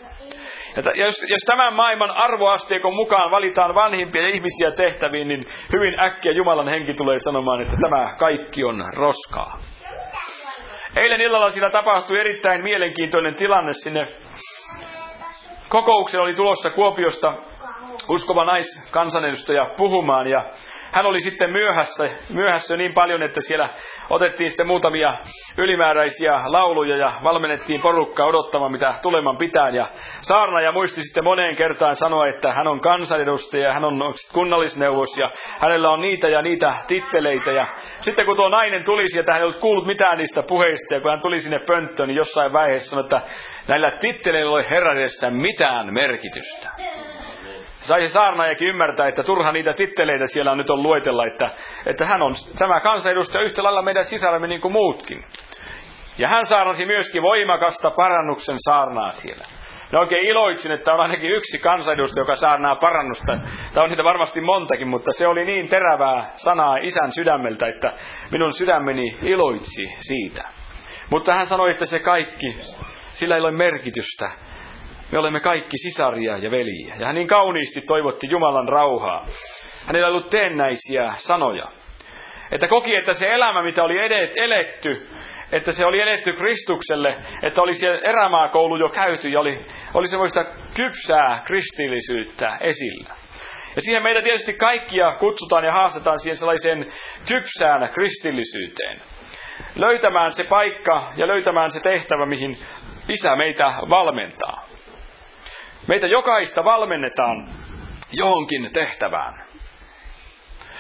Ja jos tämän maailman arvoasteikon mukaan valitaan vanhimpia ihmisiä tehtäviin, niin hyvin äkkiä Jumalan henki tulee sanomaan, että tämä kaikki on roskaa. Eilen illalla siinä tapahtui erittäin mielenkiintoinen tilanne sinne. Kokouksen oli tulossa Kuopiosta uskova naiskansanedustaja puhumaan ja hän oli sitten myöhässä niin paljon, että siellä otettiin sitten muutamia ylimääräisiä lauluja ja valmennettiin porukkaa odottamaan, mitä tuleman pitää. Ja saarnaaja muisti sitten moneen kertaan sanoa, että hän on kansanedustaja, hän on kunnallisneuvos ja hänellä on niitä ja niitä titteleitä. Ja sitten kun tuo nainen tuli, että hän ei ollut kuullut mitään niistä puheista ja kun hän tuli sinne pönttöön, niin jossain vaiheessa sanoi, että näillä titteleillä ei ole Herran edessä mitään merkitystä. Sai se saarnaajakin ymmärtää, että turha niitä titteleitä siellä on nyt on luetella, että hän on tämä kansanedustaja yhtä lailla meidän sisärämme niin kuin muutkin. Ja hän saarnasi myöskin voimakasta parannuksen saarnaa siellä. Ja oikein iloitsin, että on ainakin yksi kansanedustaja, joka saarnaa parannusta. Tai on niitä varmasti montakin, mutta se oli niin terävää sanaa Isän sydämeltä, että minun sydämeni iloitsi siitä. Mutta hän sanoi, että se kaikki, sillä ei ole merkitystä. Me olemme kaikki sisaria ja veljiä. Ja hän niin kauniisti toivotti Jumalan rauhaa. Hänellä ei ollut teennäisiä sanoja. Että koki, että se elämä, mitä oli eletty, että se oli eletty Kristukselle, että oli siellä erämaakoulu jo käyty ja oli semmoista kypsää kristillisyyttä esillä. Ja siihen meitä tietysti kaikkia kutsutaan ja haastetaan siihen sellaiseen kypsään kristillisyyteen. Löytämään se paikka ja löytämään se tehtävä, mihin Isä meitä valmentaa. Meitä jokaista valmennetaan johonkin tehtävään.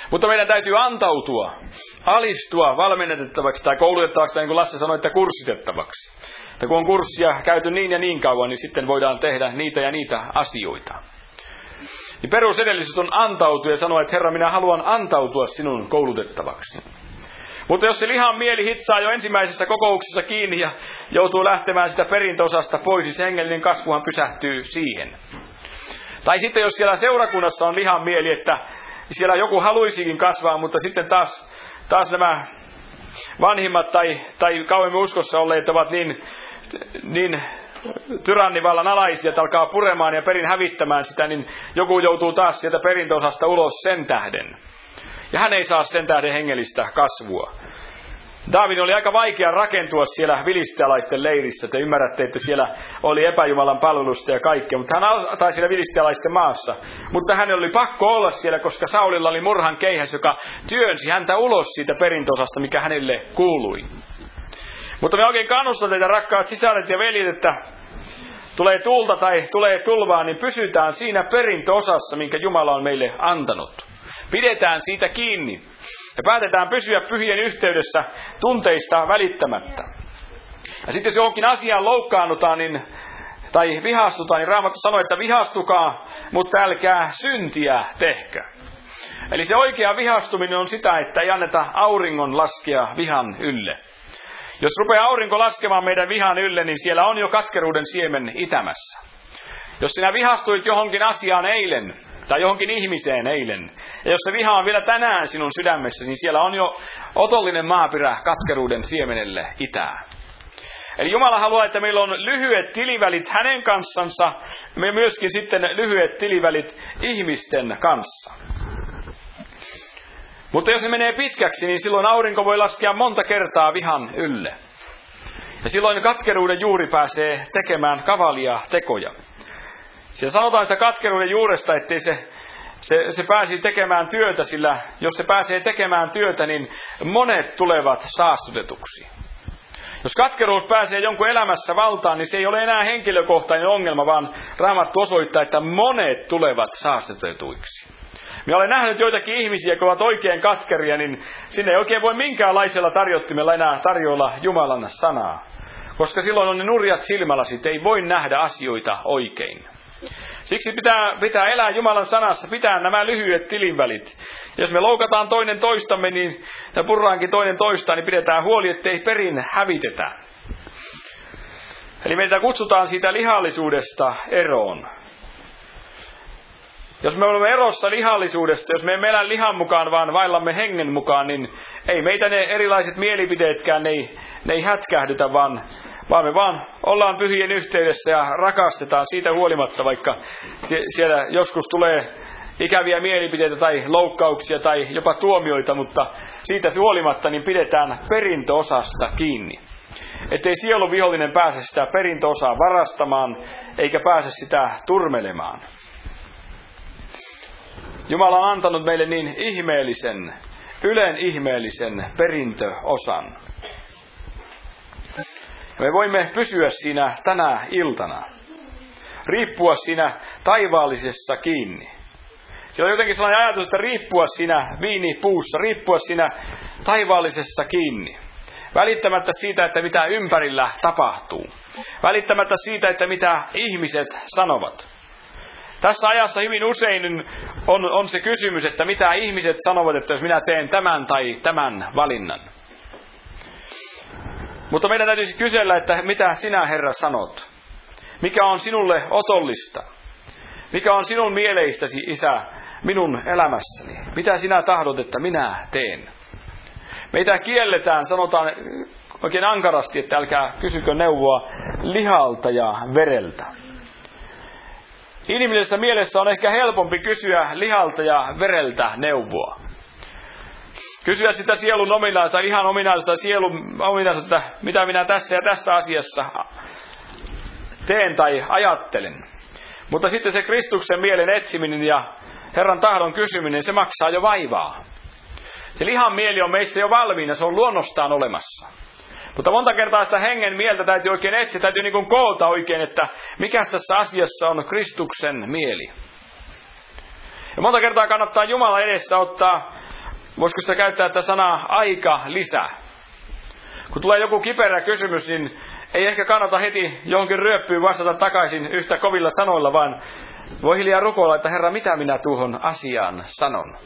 Mutta meidän täytyy antautua, alistua valmennettavaksi tai koulutettavaksi, niin kuin Lasse sanoi, että kurssitettavaksi. Että kun on kurssia käyty niin ja niin kauan, niin sitten voidaan tehdä niitä ja niitä asioita. Niin perusedellisyys on antautua ja sanoa, että Herra, minä haluan antautua sinun koulutettavaksi. Mutta jos se lihan mieli hitsaa jo ensimmäisessä kokouksessa kiinni ja joutuu lähtemään sitä perintöosasta pois, niin se hengellinen kasvuhan pysähtyy siihen. Tai sitten jos siellä seurakunnassa on lihan mieli, että siellä joku haluisikin kasvaa, mutta sitten taas nämä vanhimmat tai kauemmin uskossa olleet ovat niin tyrannivallan alaisia, että alkaa puremaan ja perin hävittämään sitä, niin joku joutuu taas sieltä perintöosasta ulos sen tähden. Ja hän ei saa sen tähden hengellistä kasvua. Daavidin oli aika vaikea rakentua siellä filistealaisten leirissä. Te ymmärrätte, että siellä oli epäjumalan palvelusta ja kaikkea, mutta hän tai siellä filistealaisten maassa. Mutta hänellä oli pakko olla siellä, koska Saulilla oli murhan keihäs, joka työnsi häntä ulos siitä perintöosasta, mikä hänelle kuului. Mutta me oikein kannustan teitä, rakkaat sisaret ja veljet, että tulee tuulta tai tulee tulvaa, niin pysytään siinä perintöosassa, minkä Jumala on meille antanut. Pidetään siitä kiinni ja päätetään pysyä pyhien yhteydessä tunteista välittämättä. Ja sitten jos johonkin asiaan loukkaannutaan tai vihastutaan, niin Raamattu sanoo, että vihastukaa, mutta älkää syntiä tehkö. Eli se oikea vihastuminen on sitä, että ei anneta auringon laskea vihan ylle. Jos rupeaa aurinko laskemaan meidän vihan ylle, niin siellä on jo katkeruuden siemen itämässä. Jos sinä vihastuit johonkin asiaan eilen, tai johonkin ihmiseen eilen, ja jos se viha on vielä tänään sinun sydämessä, niin siellä on jo otollinen maaperä katkeruuden siemenelle itää. Eli Jumala haluaa, että meillä on lyhyet tilivälit hänen kanssansa, me myöskin sitten lyhyet tilivälit ihmisten kanssa. Mutta jos se menee pitkäksi, niin silloin aurinko voi laskea monta kertaa vihan ylle. Ja silloin katkeruuden juuri pääsee tekemään kavalia tekoja. Siellä sanotaan sitä katkeruuden juuresta, ettei se pääsi tekemään työtä, sillä jos se pääsee tekemään työtä, niin monet tulevat saastutetuksi. Jos katkeruus pääsee jonkun elämässä valtaan, niin se ei ole enää henkilökohtainen ongelma, vaan Raamattu osoittaa, että monet tulevat saastutetuiksi. Minä olen nähnyt joitakin ihmisiä, jotka ovat oikein katkeria, niin sinne ei oikein voi minkäänlaisella tarjottimella enää tarjoilla Jumalan sanaa. Koska silloin on ne nurjat silmälasit, ei voi nähdä asioita oikein. Siksi pitää elää Jumalan sanassa, pitää nämä lyhyet tilinvälit. Jos me loukataan toinen toistamme, niin, ja purraankin toinen toistaan, niin pidetään huoli, ettei perin hävitetä. Eli meitä kutsutaan siitä lihallisuudesta eroon. Jos me olemme erossa lihallisuudesta, jos me emme elä lihan mukaan, vaan vaillamme hengen mukaan, niin ei meitä ne erilaiset mielipiteetkään, ne ei hätkähdytä, vaan me vaan ollaan pyhien yhteydessä ja rakastetaan siitä huolimatta, vaikka siellä joskus tulee ikäviä mielipiteitä tai loukkauksia tai jopa tuomioita, mutta siitä huolimatta niin pidetään perintöosasta kiinni. Ettei sielun vihollinen pääse sitä perintöosaa varastamaan, eikä pääse sitä turmelemaan. Jumala on antanut meille niin ylen ihmeellisen perintöosan. Me voimme pysyä siinä tänä iltana. Riippua siinä taivaallisessa kiinni. Siellä on jotenkin sellainen ajatus, että riippua siinä viinipuussa, riippua siinä taivaallisessa kiinni. Välittämättä siitä, että mitä ympärillä tapahtuu. Välittämättä siitä, että mitä ihmiset sanovat. Tässä ajassa hyvin usein on se kysymys, että mitä ihmiset sanovat, että jos minä teen tämän tai tämän valinnan. Mutta meidän täytyisi kysellä, että mitä sinä, Herra, sanot? Mikä on sinulle otollista? Mikä on sinun mieleistäsi, Isä, minun elämässäni? Mitä sinä tahdot, että minä teen? Meitä kielletään, sanotaan oikein ankarasti, että älkää kysykö neuvoa lihalta ja vereltä. Inhimillisessä mielessä on ehkä helpompi kysyä lihalta ja vereltä neuvoa. Kysyä sitä sielun ominaisuutta, lihan ominaisuutta, sielun ominaisuutta, mitä minä tässä ja tässä asiassa teen tai ajattelen. Mutta sitten se Kristuksen mielen etsiminen ja Herran tahdon kysyminen, se maksaa jo vaivaa. Se lihan mieli on meissä jo valmiina, se on luonnostaan olemassa. Mutta monta kertaa sitä hengen mieltä täytyy oikein etsiä, täytyy niin kuin koota oikein, että mikä tässä asiassa on Kristuksen mieli. Ja monta kertaa kannattaa Jumalan edessä ottaa voisiko sitä käyttää tätä sanaa aika lisä? Kun tulee joku kiperä kysymys, niin ei ehkä kannata heti johonkin ryöppyyn vastata takaisin yhtä kovilla sanoilla, vaan voi hiljaa rukoilla, että Herra, mitä minä tuohon asiaan sanon.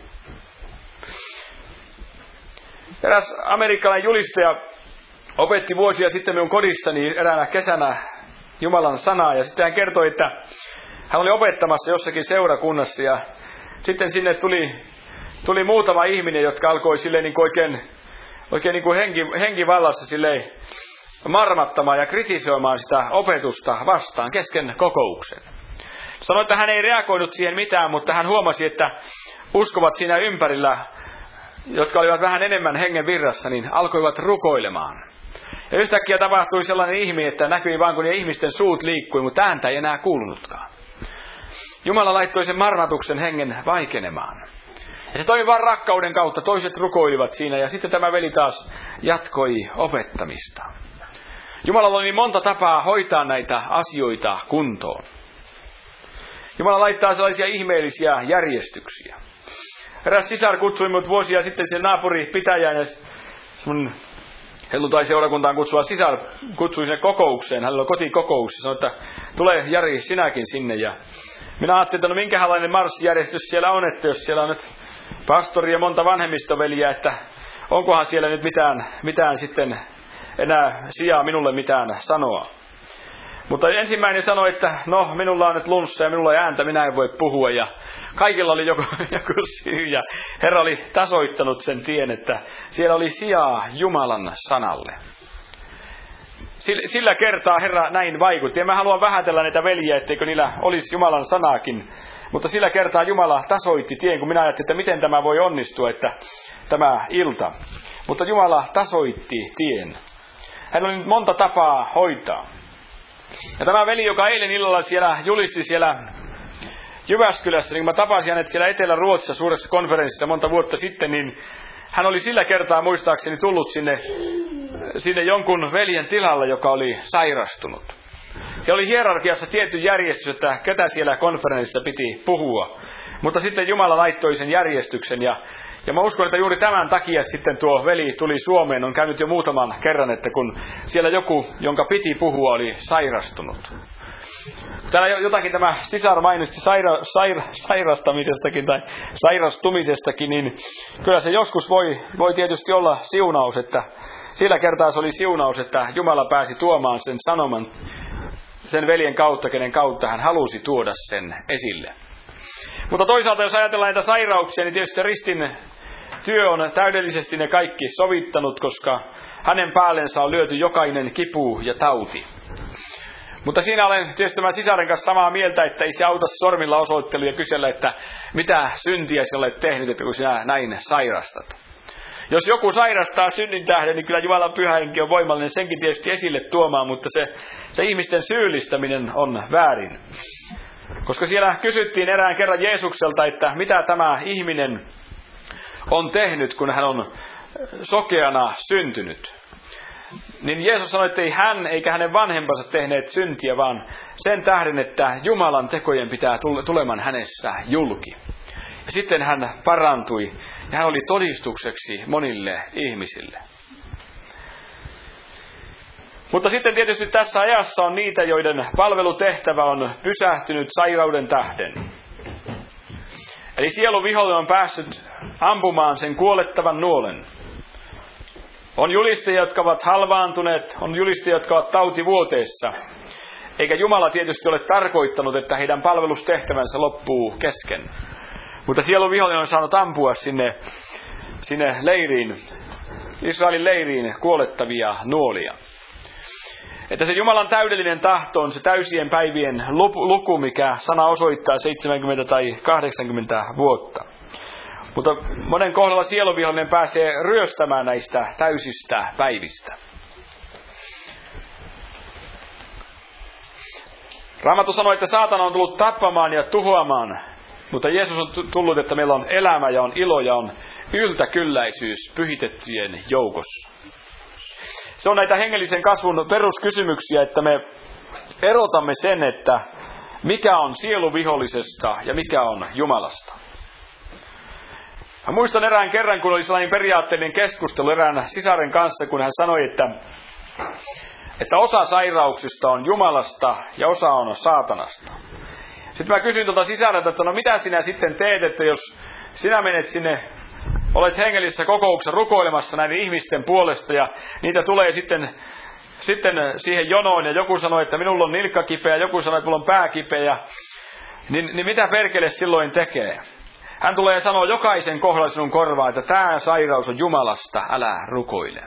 Eräs amerikkalainen julistaja opetti vuosia sitten minun kodissani eräänä kesänä Jumalan sanaa, ja sitten hän kertoi, että hän oli opettamassa jossakin seurakunnassa, ja sitten sinne tuli muutama ihminen, jotka alkoi silleen niin oikein niin kuin henkivallassa silleen marmattamaan ja kritisoimaan sitä opetusta vastaan kesken kokouksen. Sanoi, että hän ei reagoinut siihen mitään, mutta hän huomasi, että uskovat siinä ympärillä, jotka olivat vähän enemmän hengen virrassa, niin alkoivat rukoilemaan. Ja yhtäkkiä tapahtui sellainen ihme, että näkyi vaan kun ne ihmisten suut liikkui, mutta ääntä ei enää kuulunutkaan. Jumala laittoi sen marmatuksen hengen vaikenemaan. Ja se toimi vain rakkauden kautta, toiset rukoilivat siinä ja sitten tämä veli taas jatkoi opettamista. Jumalalla oli monta tapaa hoitaa näitä asioita kuntoon. Jumala laittaa sellaisia ihmeellisiä järjestyksiä. Eräs sisar kutsui minut vuosia sitten sen naapuripitäjään ja mun helluntai-seurakuntaan kutsuva sisar kutsui sinne kokoukseen. Hänellä oli kotikokous ja sanoi, että tule Jari sinäkin sinne. Ja minä ajattelin, että no minkälainen marssijärjestys siellä on, että jos siellä on nyt pastori ja monta vanhemmistoveliä, että onkohan siellä nyt mitään sitten enää sijaa minulle mitään sanoa. Mutta ensimmäinen sanoi, että no minulla on nyt lunssa ja minulla ei ääntä, minä en voi puhua ja kaikilla oli joku syy ja Herra oli tasoittanut sen tien, että siellä oli sijaa Jumalan sanalle. Sillä kertaa Herra näin vaikutti. Ja mä haluan vähätellä näitä veljiä, etteikö niillä olisi Jumalan sanaakin. Mutta sillä kertaa Jumala tasoitti tien, kun minä ajattelin, että miten tämä voi onnistua, että tämä ilta. Mutta Jumala tasoitti tien. Hän oli nyt monta tapaa hoitaa. Ja tämä veli, joka eilen illalla siellä julisti siellä Jyväskylässä, niin kun mä tapasin hänet siellä Etelä-Ruotsissa suuressa konferenssissa monta vuotta sitten, niin hän oli sillä kertaa muistaakseni tullut sinne jonkun veljen tilalla, joka oli sairastunut. Se oli hierarkiassa tietty järjestys, että ketä siellä konferenssissa piti puhua. Mutta sitten Jumala laittoi sen järjestyksen ja mä uskon, että juuri tämän takia sitten tuo veli tuli Suomeen. On käynyt jo muutaman kerran, että kun siellä joku, jonka piti puhua, oli sairastunut. Täällä jotakin tämä sisar mainitsi sairastamisestakin tai sairastumisestakin, niin kyllä se joskus voi tietysti olla siunaus, että sillä kertaa se oli siunaus, että Jumala pääsi tuomaan sen sanoman sen veljen kautta, kenen kautta hän halusi tuoda sen esille. Mutta toisaalta, jos ajatellaan näitä sairauksia, niin tietysti se ristin työ on täydellisesti ne kaikki sovittanut, koska hänen päällensä on lyöty jokainen kipu ja tauti. Mutta siinä olen tietysti tämän sisaren kanssa samaa mieltä, että ei se auta sormilla osoittelu ja kysellä, että mitä syntiä sinä olet tehnyt, että kun sinä näin sairastat. Jos joku sairastaa synnin tähden, niin kyllä Jumalan pyhä henki on voimallinen senkin tietysti esille tuomaan, mutta se ihmisten syyllistäminen on väärin. Koska siellä kysyttiin erään kerran Jeesukselta, että mitä tämä ihminen on tehnyt, kun hän on sokeana syntynyt. Niin Jeesus sanoi, että ei hän eikä hänen vanhempansa tehneet syntiä, vaan sen tähden, että Jumalan tekojen pitää tuleman hänessä julki. Ja sitten hän parantui ja hän oli todistukseksi monille ihmisille. Mutta sitten tietysti tässä ajassa on niitä, joiden palvelutehtävä on pysähtynyt sairauden tähden. Eli sieluvihollinen on päässyt ampumaan sen kuolettavan nuolen. On julistajia, jotka ovat halvaantuneet, on julistajia, jotka ovat tautivuoteessa. Eikä Jumala tietysti ole tarkoittanut, että heidän palvelustehtävänsä loppuu kesken. Mutta sieluvihollinen on saanut ampua sinne leiriin, Israelin leiriin kuolettavia nuolia. Että se Jumalan täydellinen tahto on se täysien päivien luku, mikä sana osoittaa 70 tai 80 vuotta. Mutta monen kohdalla sieluvihollinen pääsee ryöstämään näistä täysistä päivistä. Raamattu sanoi, että saatana on tullut tappamaan ja tuhoamaan, mutta Jeesus on tullut, että meillä on elämä ja on ilo ja on yltäkylläisyys pyhitettyjen joukossa. Se on näitä hengellisen kasvun peruskysymyksiä, että me erotamme sen, että mikä on sieluvihollisesta ja mikä on Jumalasta. Mä muistan erään kerran, kun oli sellainen periaatteellinen keskustelu erään sisaren kanssa, kun hän sanoi, että osa sairauksista on Jumalasta ja osa on saatanasta. Sitten mä kysyin sisarelta, että no mitä sinä sitten teet, että jos sinä menet sinne, olet hengellisessä kokouksessa rukoilemassa näiden ihmisten puolesta ja niitä tulee sitten siihen jonoon ja joku sanoo, että minulla on nilkka kipeä, joku sanoo, että minulla on pää kipeä, niin mitä perkele silloin tekee? Hän tulee ja sanoo jokaisen kohdalla sinun korvaan, että tämä sairaus on Jumalasta, älä rukoile.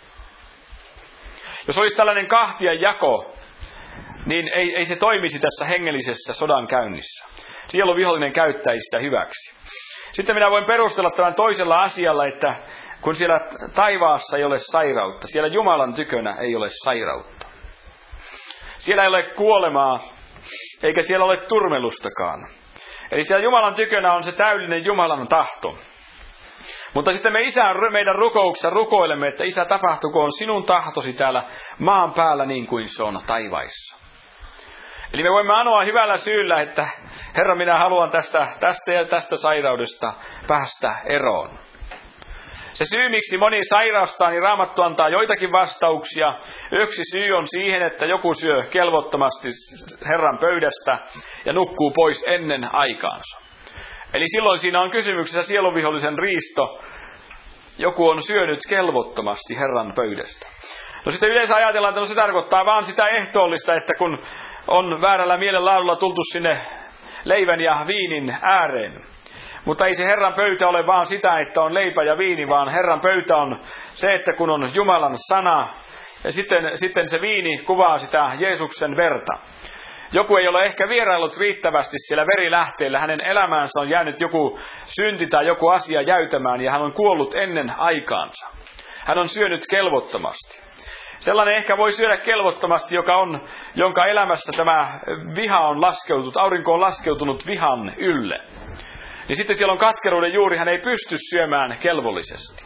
Jos olisi tällainen kahtian jako, niin ei se toimisi tässä hengellisessä sodan käynnissä. Sieluvihollinen käyttäisi sitä hyväksi. Sitten minä voin perustella tämän toisella asialla, että kun siellä taivaassa ei ole sairautta, siellä Jumalan tykönä ei ole sairautta. Siellä ei ole kuolemaa, eikä siellä ole turmelustakaan. Eli siellä Jumalan tykönä on se täydellinen Jumalan tahto. Mutta sitten me meidän rukouksessa rukoilemme, että Isä, tapahtukoon sinun tahtosi täällä maan päällä niin kuin se on taivaissa. Eli me voimme anoa hyvällä syyllä, että Herra, minä haluan tästä sairaudesta päästä eroon. Se syy, miksi moni sairastaa, niin Raamattu antaa joitakin vastauksia. Yksi syy on siihen, että joku syö kelvottomasti Herran pöydästä ja nukkuu pois ennen aikaansa. Eli silloin siinä on kysymyksessä sieluvihollisen riisto. Joku on syönyt kelvottomasti Herran pöydästä. No sitten yleensä ajatellaan, että se tarkoittaa vaan sitä ehtoollista, että kun on väärällä mielenlaadulla tultu sinne leivän ja viinin ääreen. Mutta ei se Herran pöytä ole vaan sitä, että on leipä ja viini, vaan Herran pöytä on se, että kun on Jumalan sana, ja sitten se viini kuvaa sitä Jeesuksen verta. Joku ei ole ehkä vieraillut riittävästi siellä verilähteellä, hänen elämäänsä on jäänyt joku synti tai joku asia jäytämään, ja hän on kuollut ennen aikaansa. Hän on syönyt kelvottomasti. Sellainen ehkä voi syödä kelvottomasti, jonka elämässä tämä viha on laskeutunut, aurinko on laskeutunut vihan ylle. Niin sitten siellä on katkeruuden juuri, hän ei pysty syömään kelvollisesti.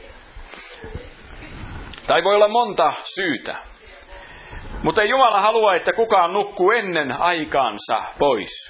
Tai voi olla monta syytä. Mutta ei Jumala halua, että kukaan nukkuu ennen aikaansa pois.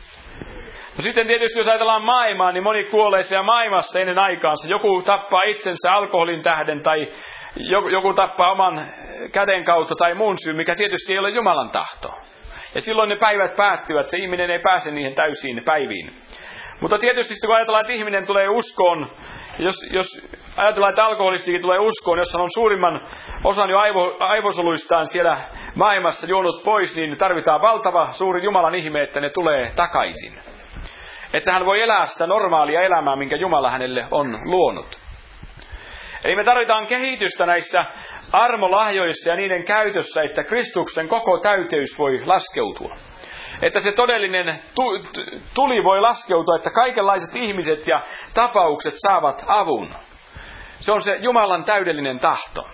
No sitten tietysti jos ajatellaan maailmaa, niin moni kuolee siellä maailmassa ennen aikaansa. Joku tappaa itsensä alkoholin tähden tai joku tappaa oman käden kautta tai muun syyn, mikä tietysti ei ole Jumalan tahto. Ja silloin ne päivät päättyvät, se ihminen ei pääse niihin täysiin päiviin. Mutta tietysti kun ajatellaan, että ihminen tulee uskoon, jos ajatellaan, että alkoholistikin tulee uskoon, jos hän on suurimman osan jo aivosoluistaan siellä maailmassa juonut pois, niin tarvitaan valtava suuri Jumalan ihme, että ne tulee takaisin. Että hän voi elää sitä normaalia elämää, minkä Jumala hänelle on luonut. Eli me tarvitaan kehitystä näissä armolahjoissa ja niiden käytössä, että Kristuksen koko täyteys voi laskeutua. Että se todellinen tuli voi laskeutua, että kaikenlaiset ihmiset ja tapaukset saavat avun. Se on se Jumalan täydellinen tahto.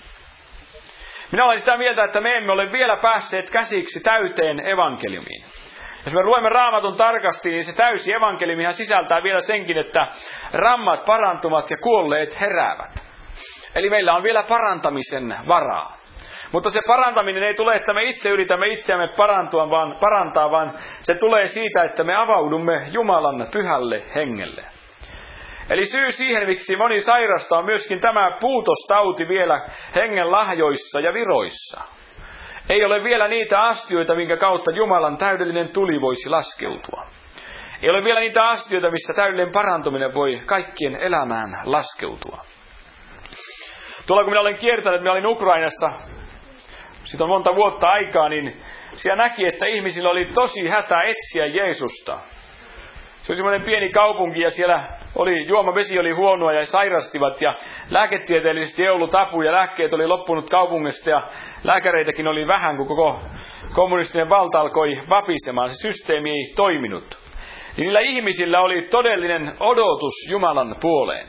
Minä olen sitä mieltä, että me emme ole vielä päässeet käsiksi täyteen evankeliumiin. Jos me luemme Raamatun tarkasti, niin se täysi evankeliumihan sisältää vielä senkin, että rammat parantuvat ja kuolleet heräävät. Eli meillä on vielä parantamisen varaa. Mutta se parantaminen ei tule, että me itse yritämme itseämme parantaa, vaan se tulee siitä, että me avaudumme Jumalan pyhälle hengelle. Eli syy siihen, miksi moni sairastaa, on myöskin tämä puutostauti vielä hengen lahjoissa ja viroissa. Ei ole vielä niitä astioita, minkä kautta Jumalan täydellinen tuli voisi laskeutua. Ei ole vielä niitä astioita, missä täydellinen parantuminen voi kaikkien elämään laskeutua. Tuolla kun minä olen kiertänyt, minä olin Ukrainassa, siitä on monta vuotta aikaa, niin siellä näki, että ihmisillä oli tosi hätä etsiä Jeesusta. Se oli semmoinen pieni kaupunki ja siellä juomavesi oli huonoa ja sairastivat ja lääketieteellisesti ei ollut apua ja lääkkeet oli loppunut kaupungista ja lääkäreitäkin oli vähän, kun koko kommunistinen valta alkoi vapisemaan. Se systeemi ei toiminut. Ja niillä ihmisillä oli todellinen odotus Jumalan puoleen.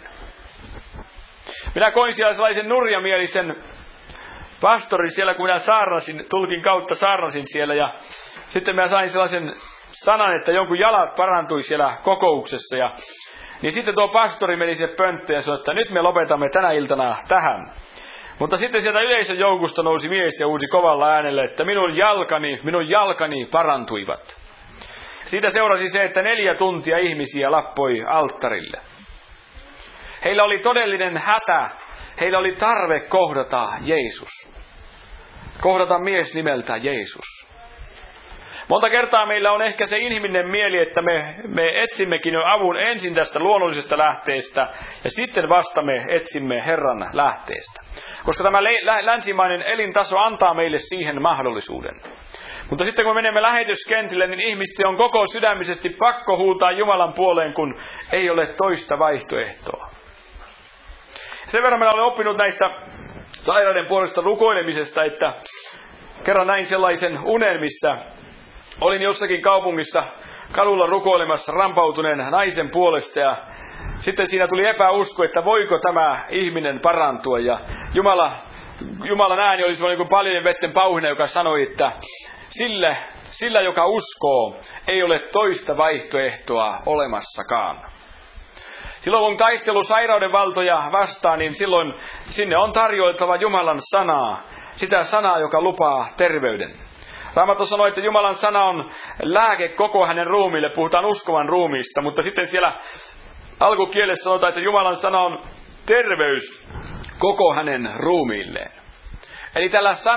Minä koin siellä sellaisen nurjamielisen pastorin siellä, kun minä tulkin kautta saarnasin siellä ja sitten minä sain sellaisen sanan, että jonkun jalat parantui siellä kokouksessa ja niin sitten tuo pastori meni se pönttöön ja sanoi, että nyt me lopetamme tänä iltana tähän. Mutta sitten sieltä yleisön joukosta nousi mies ja huusi kovalla äänellä, että minun jalkani parantuivat. Siitä seurasi se, että 4 tuntia ihmisiä lappoi alttarille. Heillä oli todellinen hätä. Heillä oli tarve kohdata Jeesus. Kohdata mies nimeltä Jeesus. Monta kertaa meillä on ehkä se inhimillinen mieli, että me etsimmekin jo avun ensin tästä luonnollisesta lähteestä ja sitten vasta me etsimme Herran lähteestä. Koska tämä länsimainen elintaso antaa meille siihen mahdollisuuden. Mutta sitten kun menemme lähetyskentille, niin ihmisten on koko sydämisesti pakko huutaa Jumalan puoleen, kun ei ole toista vaihtoehtoa. Sen verran minä olen oppinut näistä sairaiden puolesta rukoilemisesta, että kerran näin sellaisen unen, missä olin jossakin kaupungissa kadulla rukoilemassa rampautuneen naisen puolesta ja sitten siinä tuli epäusko, että voiko tämä ihminen parantua. Ja Jumalan ääni oli sellainen kuin paljojen vetten pauhina, joka sanoi, että sillä joka uskoo, ei ole toista vaihtoehtoa olemassakaan. Silloin kun taistelu sairauden valtoja vastaan, niin silloin sinne on tarjoiltava Jumalan sanaa. Sitä sanaa, joka lupaa terveyden. Raamattu sanoo, että Jumalan sana on lääke koko hänen ruumiille. Puhutaan uskovan ruumiista, mutta sitten siellä alkukielessä sanotaan, että Jumalan sana on terveys koko hänen ruumiilleen. Eli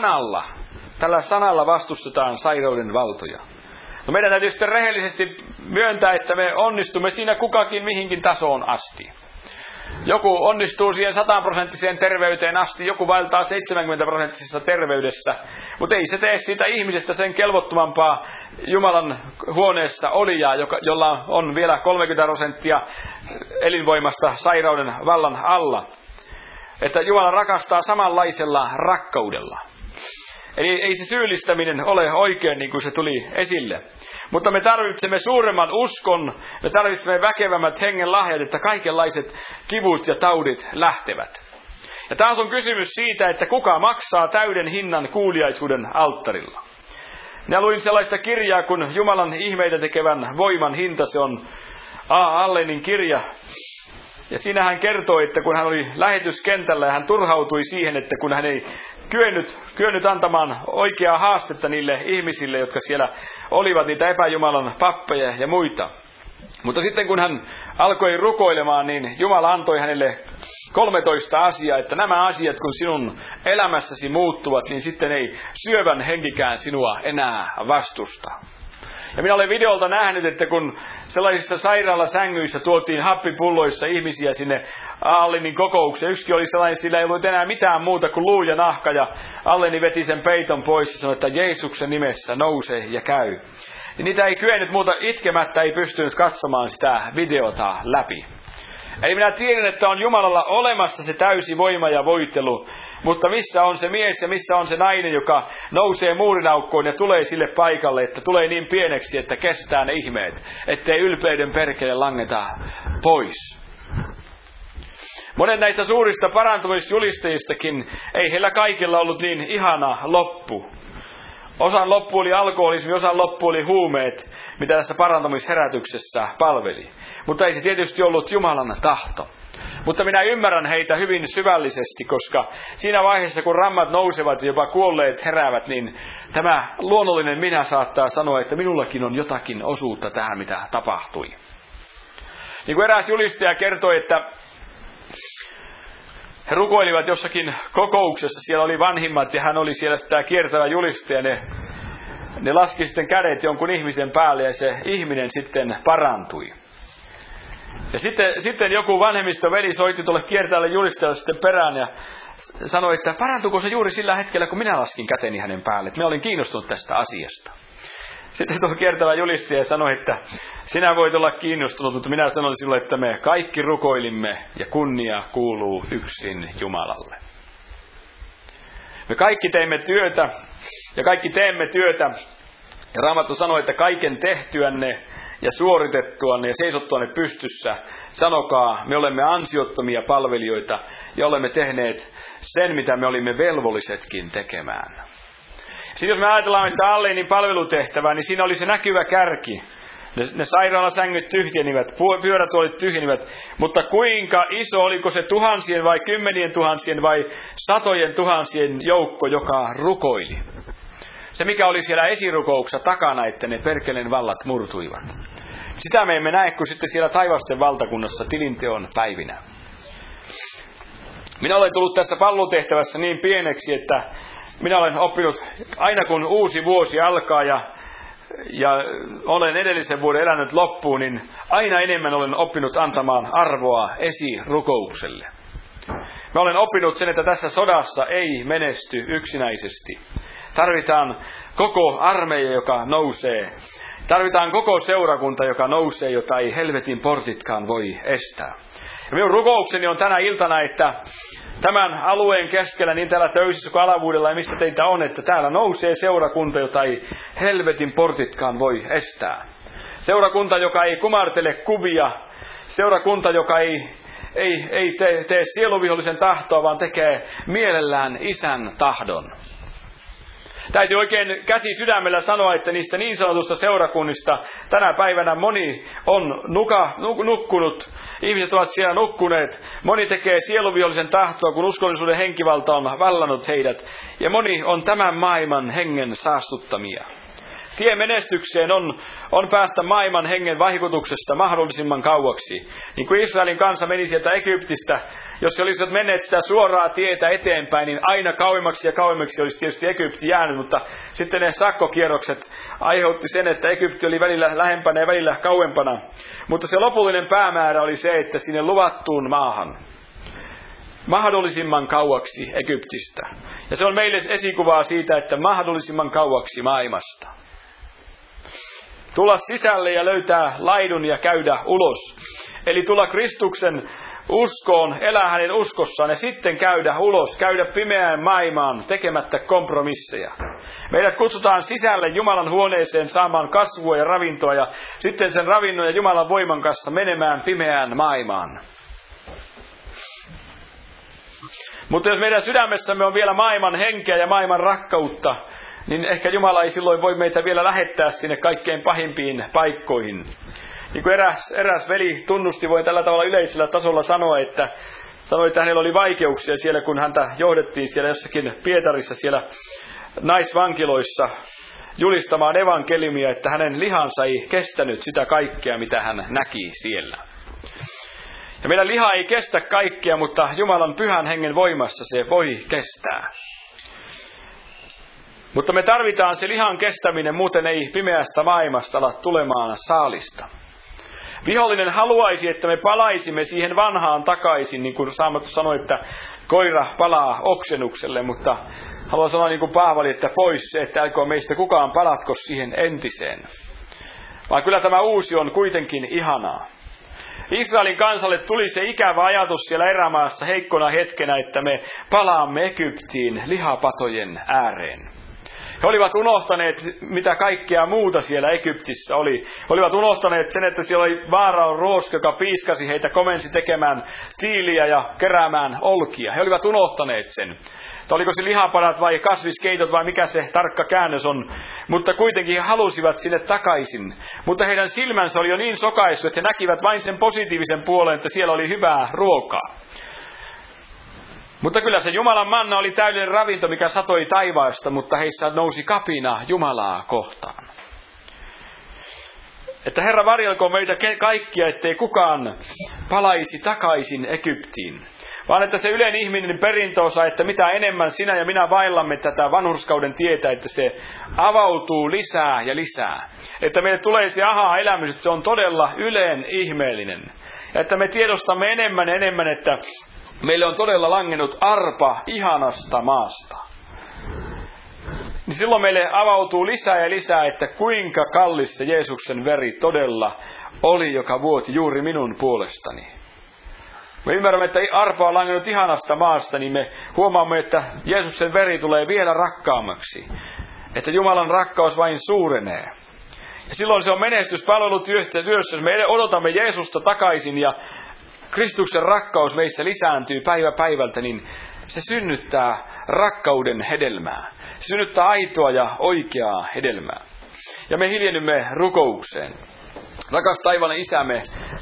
tällä sanalla vastustetaan sairauden valtoja. No meidän täytyy sitten rehellisesti myöntää, että me onnistumme siinä kukakin mihinkin tasoon asti. Joku onnistuu siihen 100% terveyteen asti, joku vaeltaa 70% terveydessä, mutta ei se tee siitä ihmisestä sen kelvottomampaa Jumalan huoneessa olijaa, jolla on vielä 30% elinvoimasta sairauden vallan alla. Että Jumala rakastaa samanlaisella rakkaudella. Eli ei se syyllistäminen ole oikein, niin kuin se tuli esille. Mutta me tarvitsemme suuremman uskon, me tarvitsemme väkevämmät hengen lahjat, että kaikenlaiset kivut ja taudit lähtevät. Ja taas on kysymys siitä, että kuka maksaa täyden hinnan kuuliaisuuden alttarilla. Minä luin sellaista kirjaa, kun Jumalan ihmeitä tekevän voiman hinta, se on A. Allenin kirja. Ja siinä hän kertoi, että kun hän oli lähetyskentällä ja hän turhautui siihen, että kun hän ei kyennyt antamaan oikeaa haastetta niille ihmisille, jotka siellä olivat, niitä epäjumalan pappeja ja muita. Mutta sitten kun hän alkoi rukoilemaan, niin Jumala antoi hänelle 13 asiaa, että nämä asiat kun sinun elämässäsi muuttuvat, niin sitten ei syövän henkikään sinua enää vastusta. Ja minä olen videolta nähnyt, että kun sellaisissa sairaalasängyissä tuotiin happipulloissa ihmisiä sinne Allenin kokoukseen. Yksikin oli sellainen, sillä ei ollut enää mitään muuta kuin luu ja nahka. Ja Alleni veti sen peiton pois ja sanoi, että Jeesuksen nimessä nouse ja käy. Ja niitä ei kyennyt muuta itkemättä, ei pystynyt katsomaan sitä videota läpi. Eli minä tiedän, että on Jumalalla olemassa se täysi voima ja voitelu, mutta missä on se mies ja missä on se nainen, joka nousee muurinaukkoon ja tulee sille paikalle, että tulee niin pieneksi, että kestää ne ihmeet, ettei ylpeyden perkele langeta pois. Monet näistä suurista parantumisjulistajistakin, ei heillä kaikilla ollut niin ihana loppu. Osan loppu oli alkoholismi, osan loppu oli huumeet, mitä tässä parantumisherätyksessä palveli. Mutta ei se tietysti ollut Jumalan tahto. Mutta minä ymmärrän heitä hyvin syvällisesti, koska siinä vaiheessa kun rammat nousevat ja jopa kuolleet heräävät, niin tämä luonnollinen minä saattaa sanoa, että minullakin on jotakin osuutta tähän, mitä tapahtui. Niin kuin eräs julistaja kertoi, että he rukoilivat jossakin kokouksessa, siellä oli vanhimmat ja hän oli siellä sitä kiertävä julistaja. Ne laski sitten kädet jonkun ihmisen päälle ja se ihminen sitten parantui. Ja sitten joku vanhemmistoveli soitti tuolle kiertävälle julistajalle sitten perään ja sanoi, että parantuiko se juuri sillä hetkellä, kun minä laskin käteni hänen päälle. Minä olin kiinnostunut tästä asiasta. Sitten tuo kiertävä julistaja sanoi, että sinä voit olla kiinnostunut, mutta minä sanoin silloin, että me kaikki rukoilimme ja kunnia kuuluu yksin Jumalalle. Me kaikki teimme työtä ja kaikki teemme työtä. Ja Raamattu sanoi, että kaiken tehtyänne ja suoritettuanne ja seisottuanne pystyssä, sanokaa, me olemme ansiottomia palvelijoita ja olemme tehneet sen, mitä me olimme velvollisetkin tekemään. Sitten jos me ajatellaan sitä Allenin palvelutehtävää, niin siinä oli se näkyvä kärki. Ne sairaalasängyt tyhjenivät, pyörätuolit tyhjenivät, mutta kuinka iso, oliko se tuhansien vai kymmenien tuhansien vai satojen tuhansien joukko, joka rukoili. Se mikä oli siellä esirukouksessa takana, että ne perkeleen vallat murtuivat. Sitä me emme näe kuin sitten siellä taivasten valtakunnassa tilinteon päivinä. Minä olen tullut tässä pallotehtävässä niin pieneksi, että minä olen oppinut aina kun uusi vuosi alkaa ja olen edellisen vuoden elänyt loppuun, niin aina enemmän olen oppinut antamaan arvoa esirukoukselle. Mä olen oppinut sen, että tässä sodassa ei menesty yksinäisesti. Tarvitaan koko armeija, joka nousee. Tarvitaan koko seurakunta, joka nousee, jota ei helvetin portitkaan voi estää. Ja minun rukoukseni on tänä iltana, että tämän alueen keskellä, niin täällä Töysissä kuin Alavuudella ja missä teitä on, että täällä nousee seurakunta, jota ei helvetin portitkaan voi estää. Seurakunta, joka ei kumartele kuvia. Seurakunta, joka ei tee sieluvihollisen tahtoa, vaan tekee mielellään Isän tahdon. Täytyy oikein käsi sydämellä sanoa, että niistä niin sanotusta seurakunnista tänä päivänä moni on nukkunut. Ihmiset ovat siellä nukkuneet. Moni tekee sieluvihollisen tahtoa, kun uskollisuuden henkivalta on vallannut heidät. Ja moni on tämän maailman hengen saastuttamia. Tie menestykseen on päästä maailman hengen vaikutuksesta mahdollisimman kauaksi. Niin kuin Israelin kansa meni sieltä Egyptistä, jos he olisivat menneet sitä suoraa tietä eteenpäin, niin aina kauemmaksi ja kauemmaksi olisi tietysti Egypti jäänyt, mutta sitten ne sakkokierrokset aiheutti sen, että Egypti oli välillä lähempänä ja välillä kauempana. Mutta se lopullinen päämäärä oli se, että sinne luvattuun maahan, mahdollisimman kauaksi Egyptistä. Ja se on meille esikuvaa siitä, että mahdollisimman kauaksi maailmasta. Tulla sisälle ja löytää laidun ja käydä ulos. Eli tulla Kristuksen uskoon, elää hänen uskossaan ja sitten käydä ulos, käydä pimeään maailmaan tekemättä kompromisseja. Meidät kutsutaan sisälle Jumalan huoneeseen saamaan kasvua ja ravintoa ja sitten sen ravinnon ja Jumalan voiman kanssa menemään pimeään maailmaan. Mutta jos meidän sydämessämme on vielä maailman henkeä ja maailman rakkautta, niin ehkä Jumala ei silloin voi meitä vielä lähettää sinne kaikkein pahimpiin paikkoihin. Niin kuin eräs veli tunnusti, voi tällä tavalla yleisellä tasolla sanoa, että hänellä oli vaikeuksia siellä, kun häntä johdettiin siellä jossakin Pietarissa siellä naisvankiloissa julistamaan evankeliumia, että hänen lihansa ei kestänyt sitä kaikkea, mitä hän näki siellä. Ja meidän liha ei kestä kaikkea, mutta Jumalan pyhän hengen voimassa se voi kestää. Mutta me tarvitaan se lihan kestäminen, muuten ei pimeästä maailmasta ala tulemaan saalista. Vihollinen haluaisi, että me palaisimme siihen vanhaan takaisin, niin kuin Raamattu sanoi, että koira palaa oksennukselle, mutta haluan sanoa niin kuin Paavali, että pois se, että älkää meistä kukaan palatko siihen entiseen. Vaan kyllä tämä uusi on kuitenkin ihanaa. Israelin kansalle tuli se ikävä ajatus siellä erämaassa heikkona hetkenä, että me palaamme Egyptiin lihapatojen ääreen. He olivat unohtaneet, mitä kaikkea muuta siellä Egyptissä oli. He olivat unohtaneet sen, että siellä oli Vaaraon ruoska, joka piiskasi heitä, komensi tekemään tiiliä ja keräämään olkia. He olivat unohtaneet sen. Että oliko se lihapadat vai kasviskeitot vai mikä se tarkka käännös on. Mutta kuitenkin he halusivat sinne takaisin. Mutta heidän silmänsä oli jo niin sokaissut, että he näkivät vain sen positiivisen puolen, että siellä oli hyvää ruokaa. Mutta kyllä se Jumalan manna oli täydellinen ravinto, mikä satoi taivaasta, mutta heissä nousi kapina Jumalaa kohtaan. Että Herra varjelkoon meitä kaikkia, ettei kukaan palaisi takaisin Egyptiin. Vaan että se yleinen ihminen perintöosa, että mitä enemmän sinä ja minä vaillamme tätä vanhurskauden tietä, että se avautuu lisää ja lisää. Että meille tulee se aha-elämys, että se on todella yleen ihmeellinen. Ja että me tiedostamme enemmän ja enemmän, että meille on todella langennut arpa ihanasta maasta. Niin silloin meille avautuu lisää ja lisää, että kuinka kallis se Jeesuksen veri todella oli, joka vuoti juuri minun puolestani. Me ymmärrämme, että arpa on langennut ihanasta maasta, niin me huomaamme, että Jeesuksen veri tulee vielä rakkaammaksi. Että Jumalan rakkaus vain suurenee. Ja silloin se on menestyspalvelutyössä, jos me odotamme Jeesusta takaisin ja Kristuksen rakkaus meissä lisääntyy päivä päivältä, niin se synnyttää rakkauden hedelmää. Se synnyttää aitoa ja oikeaa hedelmää. Ja me hiljennymme rukoukseen. Rakas taivaallinen Isä, me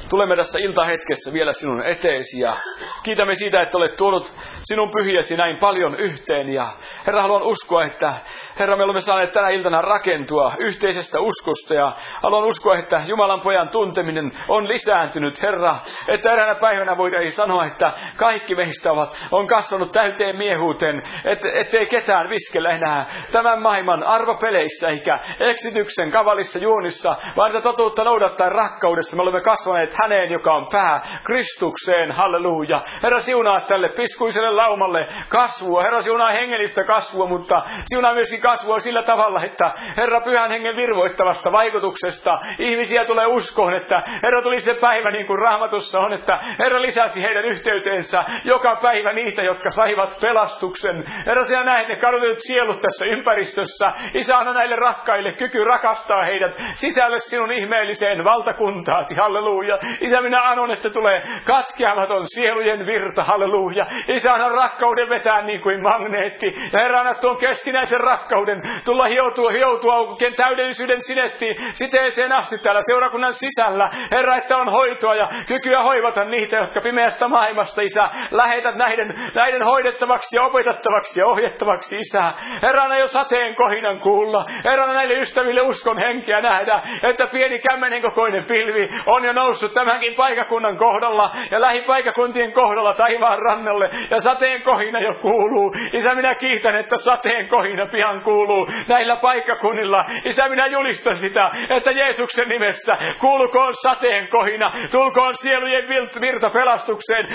tulemme tässä iltahetkessä vielä sinun eteesi ja kiitämme siitä, että olet tuonut sinun pyhiäsi näin paljon yhteen. Ja Herra, haluan uskoa, että Herra, me olemme saaneet tänä iltana rakentua yhteisestä uskosta ja haluan uskoa, että Jumalan pojan tunteminen on lisääntynyt, Herra, että eräänä päivänä voidaan sanoa, että kaikki meistä on kasvanut täyteen miehuuteen, ettei ketään viskellä enää tämän maailman arvopeleissä eikä eksityksen kavalissa juonissa, vaan että totuutta noudattaa rakkaudessa. Me olemme kasvaneet häneen, joka on pää, Kristukseen, halleluja. Herra, siunaa tälle piskuiselle laumalle kasvua. Herra, siunaa hengellistä kasvua, mutta siunaa myöskin kasvua sillä tavalla, että Herra, pyhän hengen virvoittavasta vaikutuksesta ihmisiä tulee uskoon, että Herra, tuli se päivä niin kuin Raamatussa on, että Herra lisäsi heidän yhteyteensä joka päivä niitä, jotka saivat pelastuksen. Herra, sinä näet ne kadotetut sielut tässä ympäristössä. Isä, anna näille rakkaille kyky rakastaa heidät sisälle sinun ihmeelliseen valtakuntaasi, halleluja. Isä, minä anon, että tulee katkeamaton sielujen virta, halleluja. Isä, anna rakkauden vetää niin kuin magneetti. Ja Herra, anna tuon keskinäisen rakkauden tulla hioutua täydellisyyden siteeseen asti täällä seurakunnan sisällä. Herra, että on hoitoa ja kykyä hoivata niitä, jotka pimeästä maailmasta, Isä, lähetät näiden hoidettavaksi ja opetettavaksi ja ohjettavaksi, Isä. Herra, anna jo sateen kohinan kuulla. Herra, anna näille ystäville uskon henkeä nähdä, että pieni kämmenen kokoinen pilvi on jo noussut tämänkin paikakunnan kohdalla ja lähipaikakuntien kohdalla taivaan rannalle ja sateen kohina jo kuuluu. Isä, minä kiitän, että sateen kohina pian kuuluu näillä paikkakunnilla. Isä, minä julistan sitä, että Jeesuksen nimessä kuulukoon sateen kohina, tulkoon sielujen virta pelastukseen,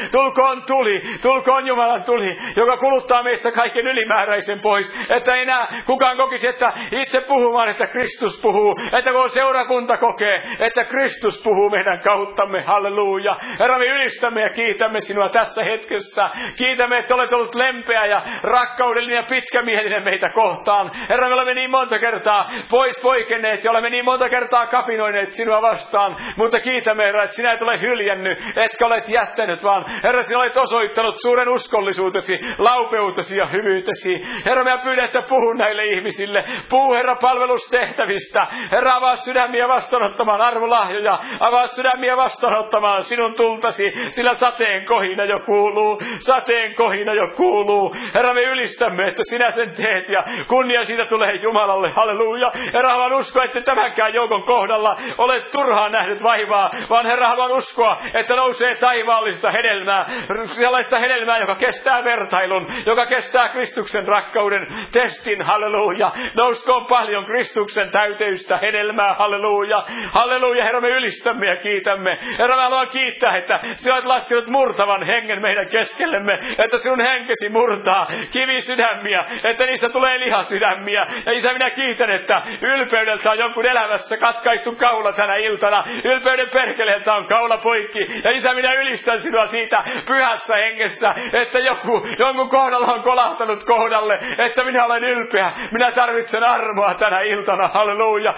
tulkoon Jumalan tuli, joka kuluttaa meistä kaiken ylimääräisen pois, että ei enää kukaan kokisi, että itse puhumaan, että Kristus puhuu, että kun seurakunta kokee, että Kristus puhuu meidän kauttamme, halleluja. Herra, me ylistämme ja kiitämme sinua tässä hetkessä. Kiitämme, että olet ollut lempeä ja rakkaudellinen ja pitkämielinen meitä kohtaan. Herra, me olemme niin monta kertaa pois poikenneet ja olemme niin monta kertaa kapinoineet sinua vastaan, mutta kiitämme, Herra, että sinä et ole hyljännyt, etkä olet jättänyt, vaan Herra, sinä olet osoittanut suuren uskollisuutesi, laupeutesi ja hyvyytesi. Herra, me pyydän, että puhu näille ihmisille. Puhu, Herra, palvelustehtävistä. Herra, avaa sydämiä vastaanottamaan arvolahjoja. Avaa sydämiä vastaanottamaan sinun tultasi, sillä sateen kohina jo kuuluu. Sateen kohina jo kuuluu. Herra, me ylistämme, että sinä sen teet ja kunnia siitä tulee Jumalalle. Halleluja. Herra, haluan uskoa, että tämänkään joukon kohdalla olet turhaan nähnyt vaivaa, vaan Herra, haluan uskoa, että nousee taivaallista hedelmää. Sellaista hedelmää, joka kestää vertailun, joka kestää Kristuksen rakkauden testin. Halleluja. Nouskoon paljon Kristuksen täyteystä hedelmää. Halleluja. Halleluja. Herra, me ylistämme ja kiitämme. Herra, mä haluan kiittää, että sinä olet laskenut murtavan hengen meidän keskellemme, että sinun henkesi murtaa kivisydämiä, että niistä tulee lihasydämiä. Ja Isä, minä kiitän, että ylpeydeltä on jonkun elämässä katkaistu kaula tänä iltana. Ylpeyden perkeleeltä on kaula poikki. Ja Isä, minä ylistän sinua siitä pyhässä hengessä, että jonkun kohdalla on kolahtanut kohdalle, että minä olen ylpeä. Minä tarvitsen armoa tänä iltana. Halleluja.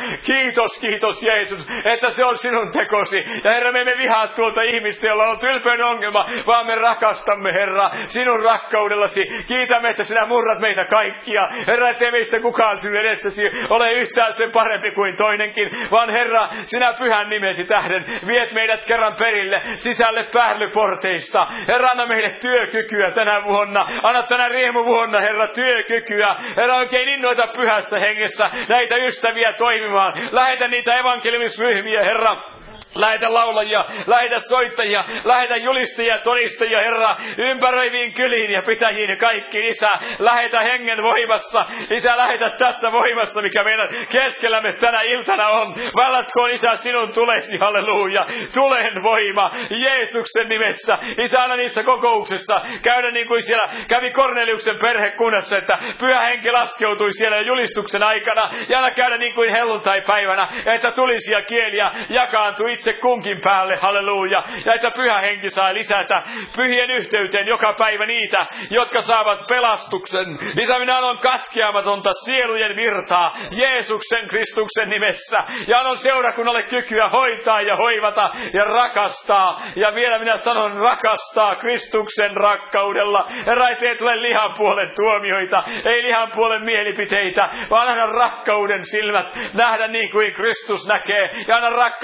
Kiitos Jeesus, että se on sinun tekosi. Ja Herra, me emme vihaa tuolta ihmistä, jolla on ollut ylpeyden ongelma, vaan me rakastamme, Herra, sinun rakkaudellasi. Kiitämme, että sinä murrat meitä kaikkia. Herra, ettei meistä kukaan sinun edessäsi ole yhtään sen parempi kuin toinenkin, vaan Herra, sinä pyhän nimesi tähden viet meidät kerran perille sisälle päällöporteista. Herra, anna meille työkykyä tänä vuonna. Anna tänä riemuvuonna, Herra, työkykyä. Herra, oikein innoita pyhässä hengessä näitä ystäviä toimimaan. Lähetä niitä evankeliumisryhmiä, Herra. Lähetä laulajia, lähetä soittajia, lähetä julistajia, todistajia, Herra, ympäröiviin kyliin ja pitäjiin ja kaikki, Isä. Lähetä hengen voimassa, Isä, lähetä tässä voimassa, mikä meidän keskellämme tänä iltana on. Vallatkoon, Isä, sinun tulesi, halleluja. Tulen voima, Jeesuksen nimessä. Isä, anna niissä kokouksissa käydä niin kuin siellä kävi Korneliuksen perhekunnassa, että pyhä henki laskeutui siellä julistuksen aikana. Ja anna käydä niin kuin helluntai-päivänä, että tulisia kieliä jakaantui itse kunkin päälle, halleluja. Ja että pyhä henki saa lisätä pyhien yhteyteen joka päivä niitä, jotka saavat pelastuksen. Isä, minä annan katkeamatonta sielujen virtaa Jeesuksen Kristuksen nimessä. Ja annan seurakunnalle kykyä hoitaa ja hoivata ja rakastaa. Ja vielä minä sanon rakastaa Kristuksen rakkaudella. Herra, ettei tule lihan puolen tuomioita, ei lihan puolen mielipiteitä, vaan anna rakkauden silmät nähdä niin kuin Kristus näkee. Ja anna rakkauden korvat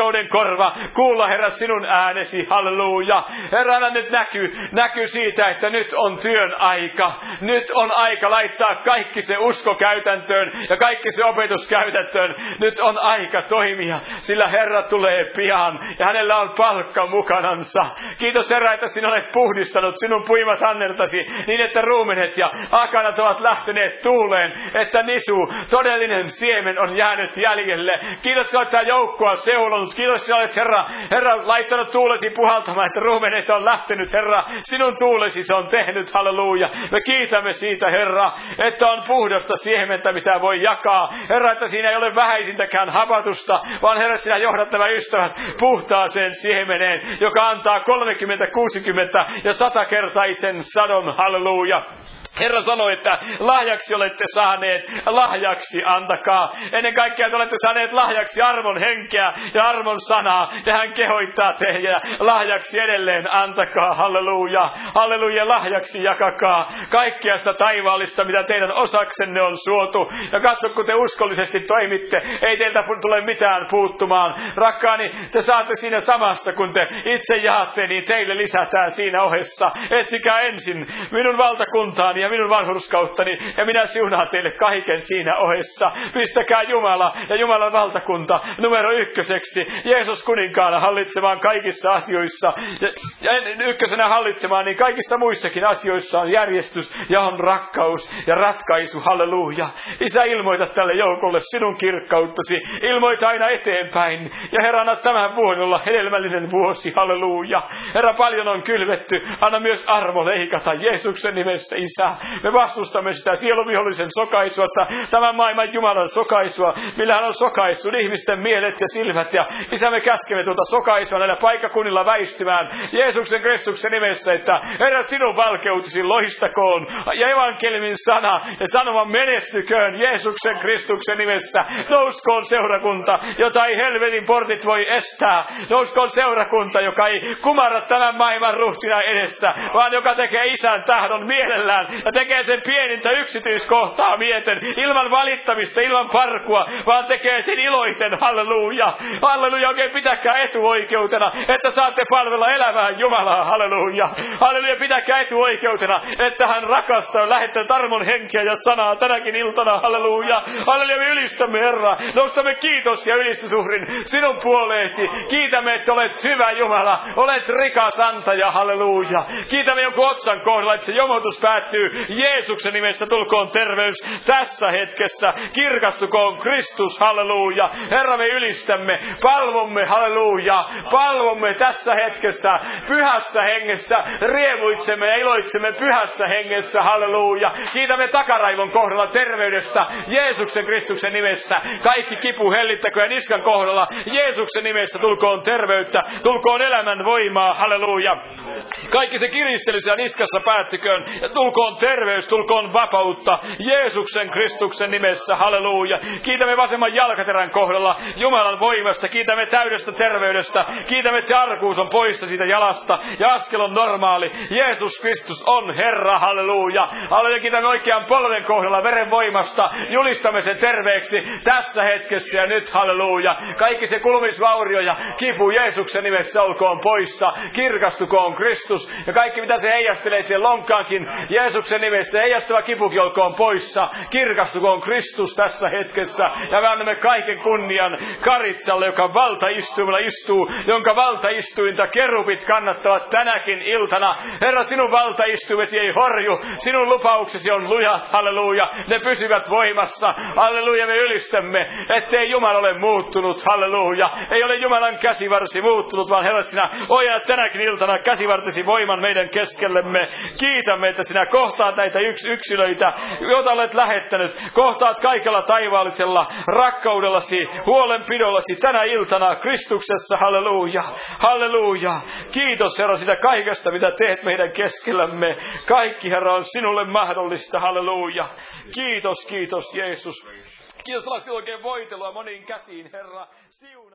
korva kuulla, Herra, sinun äänesi, halleluja. Herra, anna nyt näky siitä, että nyt on työn aika. Nyt on aika laittaa kaikki se usko käytäntöön ja kaikki se opetus käytäntöön. Nyt on aika toimia, sillä Herra tulee pian ja hänellä on palkka mukanansa. Kiitos, Herra, että sinä olet puhdistanut sinun puimat hanneltasi niin, että ruumenet ja akanat ovat lähteneet tuuleen, että todellinen siemen on jäänyt jäljelle. Kiitos, että olet tämä joukkoa seulonut. Kiitos, että olet, Herra, laittanut tuulesi puhaltamaan, että ruumenet on lähtenyt, Herra. Sinun tuulesi se on tehnyt, halleluja. Me kiitämme siitä, Herra, että on puhdasta siementä, mitä voi jakaa. Herra, että siinä ei ole vähäisintäkään hapatusta, vaan Herra, sinä johdat nämä ystävät puhtaaseen siemeneen, joka antaa 30, 60 ja 100-kertaisen sadon, halleluja. Herra sanoi, että lahjaksi olette saaneet, lahjaksi antakaa. Ennen kaikkea te olette saaneet lahjaksi armon henkeä ja armon sanaa. Ja hän kehoittaa teitä lahjaksi edelleen antakaa, halleluja. Halleluja, lahjaksi jakakaa kaikkia sitä taivaallista, mitä teidän osaksenne on suotu. Ja katso, kun te uskollisesti toimitte, ei teiltä tule mitään puuttumaan. Rakkaani, te saatte siinä samassa, kun te itse jaatte, niin teille lisätään siinä ohessa. Etsikää ensin minun valtakuntaani ja minun vanhurskauttani, ja minä siunaan teille kaiken siinä ohessa. Pistäkää Jumala ja Jumalan valtakunta numero 1, Jeesus kuninkaana hallitsemaan kaikissa asioissa. Ja ykkösenä hallitsemaan, niin kaikissa muissakin asioissa on järjestys ja on rakkaus ja ratkaisu, halleluja. Isä, ilmoita tälle joukolle sinun kirkkauttasi, ilmoita aina eteenpäin. Ja Herra, anna tämän vuoden olla hedelmällinen vuosi, halleluja. Herra, paljon on kylvetty, anna myös armo leikata Jeesuksen nimessä, Isä. Me vastustamme sitä sieluvihollisen sokaisua, tämän maailman Jumalan sokaisua, millä hän on sokaissut ihmisten mielet ja silmät. Ja Isä, me käskemme tuota sokaisua näillä paikkakunnilla väistymään Jeesuksen Kristuksen nimessä, että Herra, sinun valkeutesi loistakoon ja evankeliumin sana ja sanoma menestyköön Jeesuksen Kristuksen nimessä. Nouskoon seurakunta, jota ei helvetin portit voi estää. Nouskoon seurakunta, joka ei kumarra tämän maailman ruhtinaan edessä, vaan joka tekee Isän tahdon mielellään ja tekee sen pienintä yksityiskohtaa mieten, ilman valittamista, ilman parkua, vaan tekee sen iloiten, halleluja. Halleluja, oikein pitäkää etuoikeutena, että saatte palvella elävää Jumalaa, halleluja. Halleluja, pitäkää etuoikeutena, että hän rakastaa, lähettää armon henkeä ja sanaa tänäkin iltana, halleluja. Halleluja, me ylistämme, Herra, nostamme kiitos ja ylistysuhrin sinun puoleesi. Kiitämme, että olet hyvä Jumala, olet rikas antaja, halleluja. Kiitämme jonkun otsan kohdalla, että se jomotus päättyy Jeesuksen nimessä, tulkoon terveys tässä hetkessä. Kirkastukoon Kristus, halleluja. Herra, me ylistämme, palvomme, halleluja. Palvomme tässä hetkessä, pyhässä hengessä. Riemuitsemme ja iloitsemme pyhässä hengessä, halleluja. Kiitämme takaraivon kohdalla terveydestä Jeesuksen Kristuksen nimessä. Kaikki kipu hellittäkö ja niskan kohdalla Jeesuksen nimessä tulkoon terveyttä, tulkoon elämän voimaa, halleluja. Kaikki se kiristely siellä niskassa päättyköön ja tulkoon terveys, tulkoon vapautta Jeesuksen Kristuksen nimessä, halleluja. Kiitämme vasemman jalkaterän kohdalla Jumalan voimasta, kiitämme täydestä terveydestä, kiitämme, että arkuus on poissa siitä jalasta ja askel on normaali. Jeesus Kristus on Herra, halleluja. Halleluja, kiitämme oikean polven kohdalla veren voimasta, julistamme sen terveeksi tässä hetkessä ja nyt, halleluja. Kaikki se kulumisvaurio ja kipu Jeesuksen nimessä olkoon poissa, kirkastukoon Kristus ja kaikki mitä se heijastelee siihen lonkkaankin Jeesuksen nimessä, heijastava kipukin olkoon poissa, kirkastukoon Kristus tässä hetkessä ja me annamme kaiken kunnian Karitsalle, joka valtaistuimella istuu, jonka valtaistuinta kerubit kannattavat tänäkin iltana. Herra, sinun valtaistuimesi ei horju, sinun lupauksesi on lujat, halleluja, ne pysyvät voimassa, halleluja, me ylistämme, ettei Jumala ole muuttunut, halleluja, ei ole Jumalan käsivarsi muuttunut, vaan Herra, sinä ojat tänäkin iltana käsivartesi voiman meidän keskellemme. Kiitämme, että sinä kohtaat näitä yksilöitä, joita olet lähettänyt, kohtaat kaikella taivaallisella rakkaudellasi, huolenpidollasi tänä iltana Kristuksessa, halleluja, halleluja. Kiitos, Herra, sitä kaikesta, mitä teet meidän keskellämme. Kaikki, Herra, on sinulle mahdollista, halleluja. Kiitos, kiitos Jeesus. Kiitos, lasket oikein voitelua moniin käsiin, Herra. Siuna.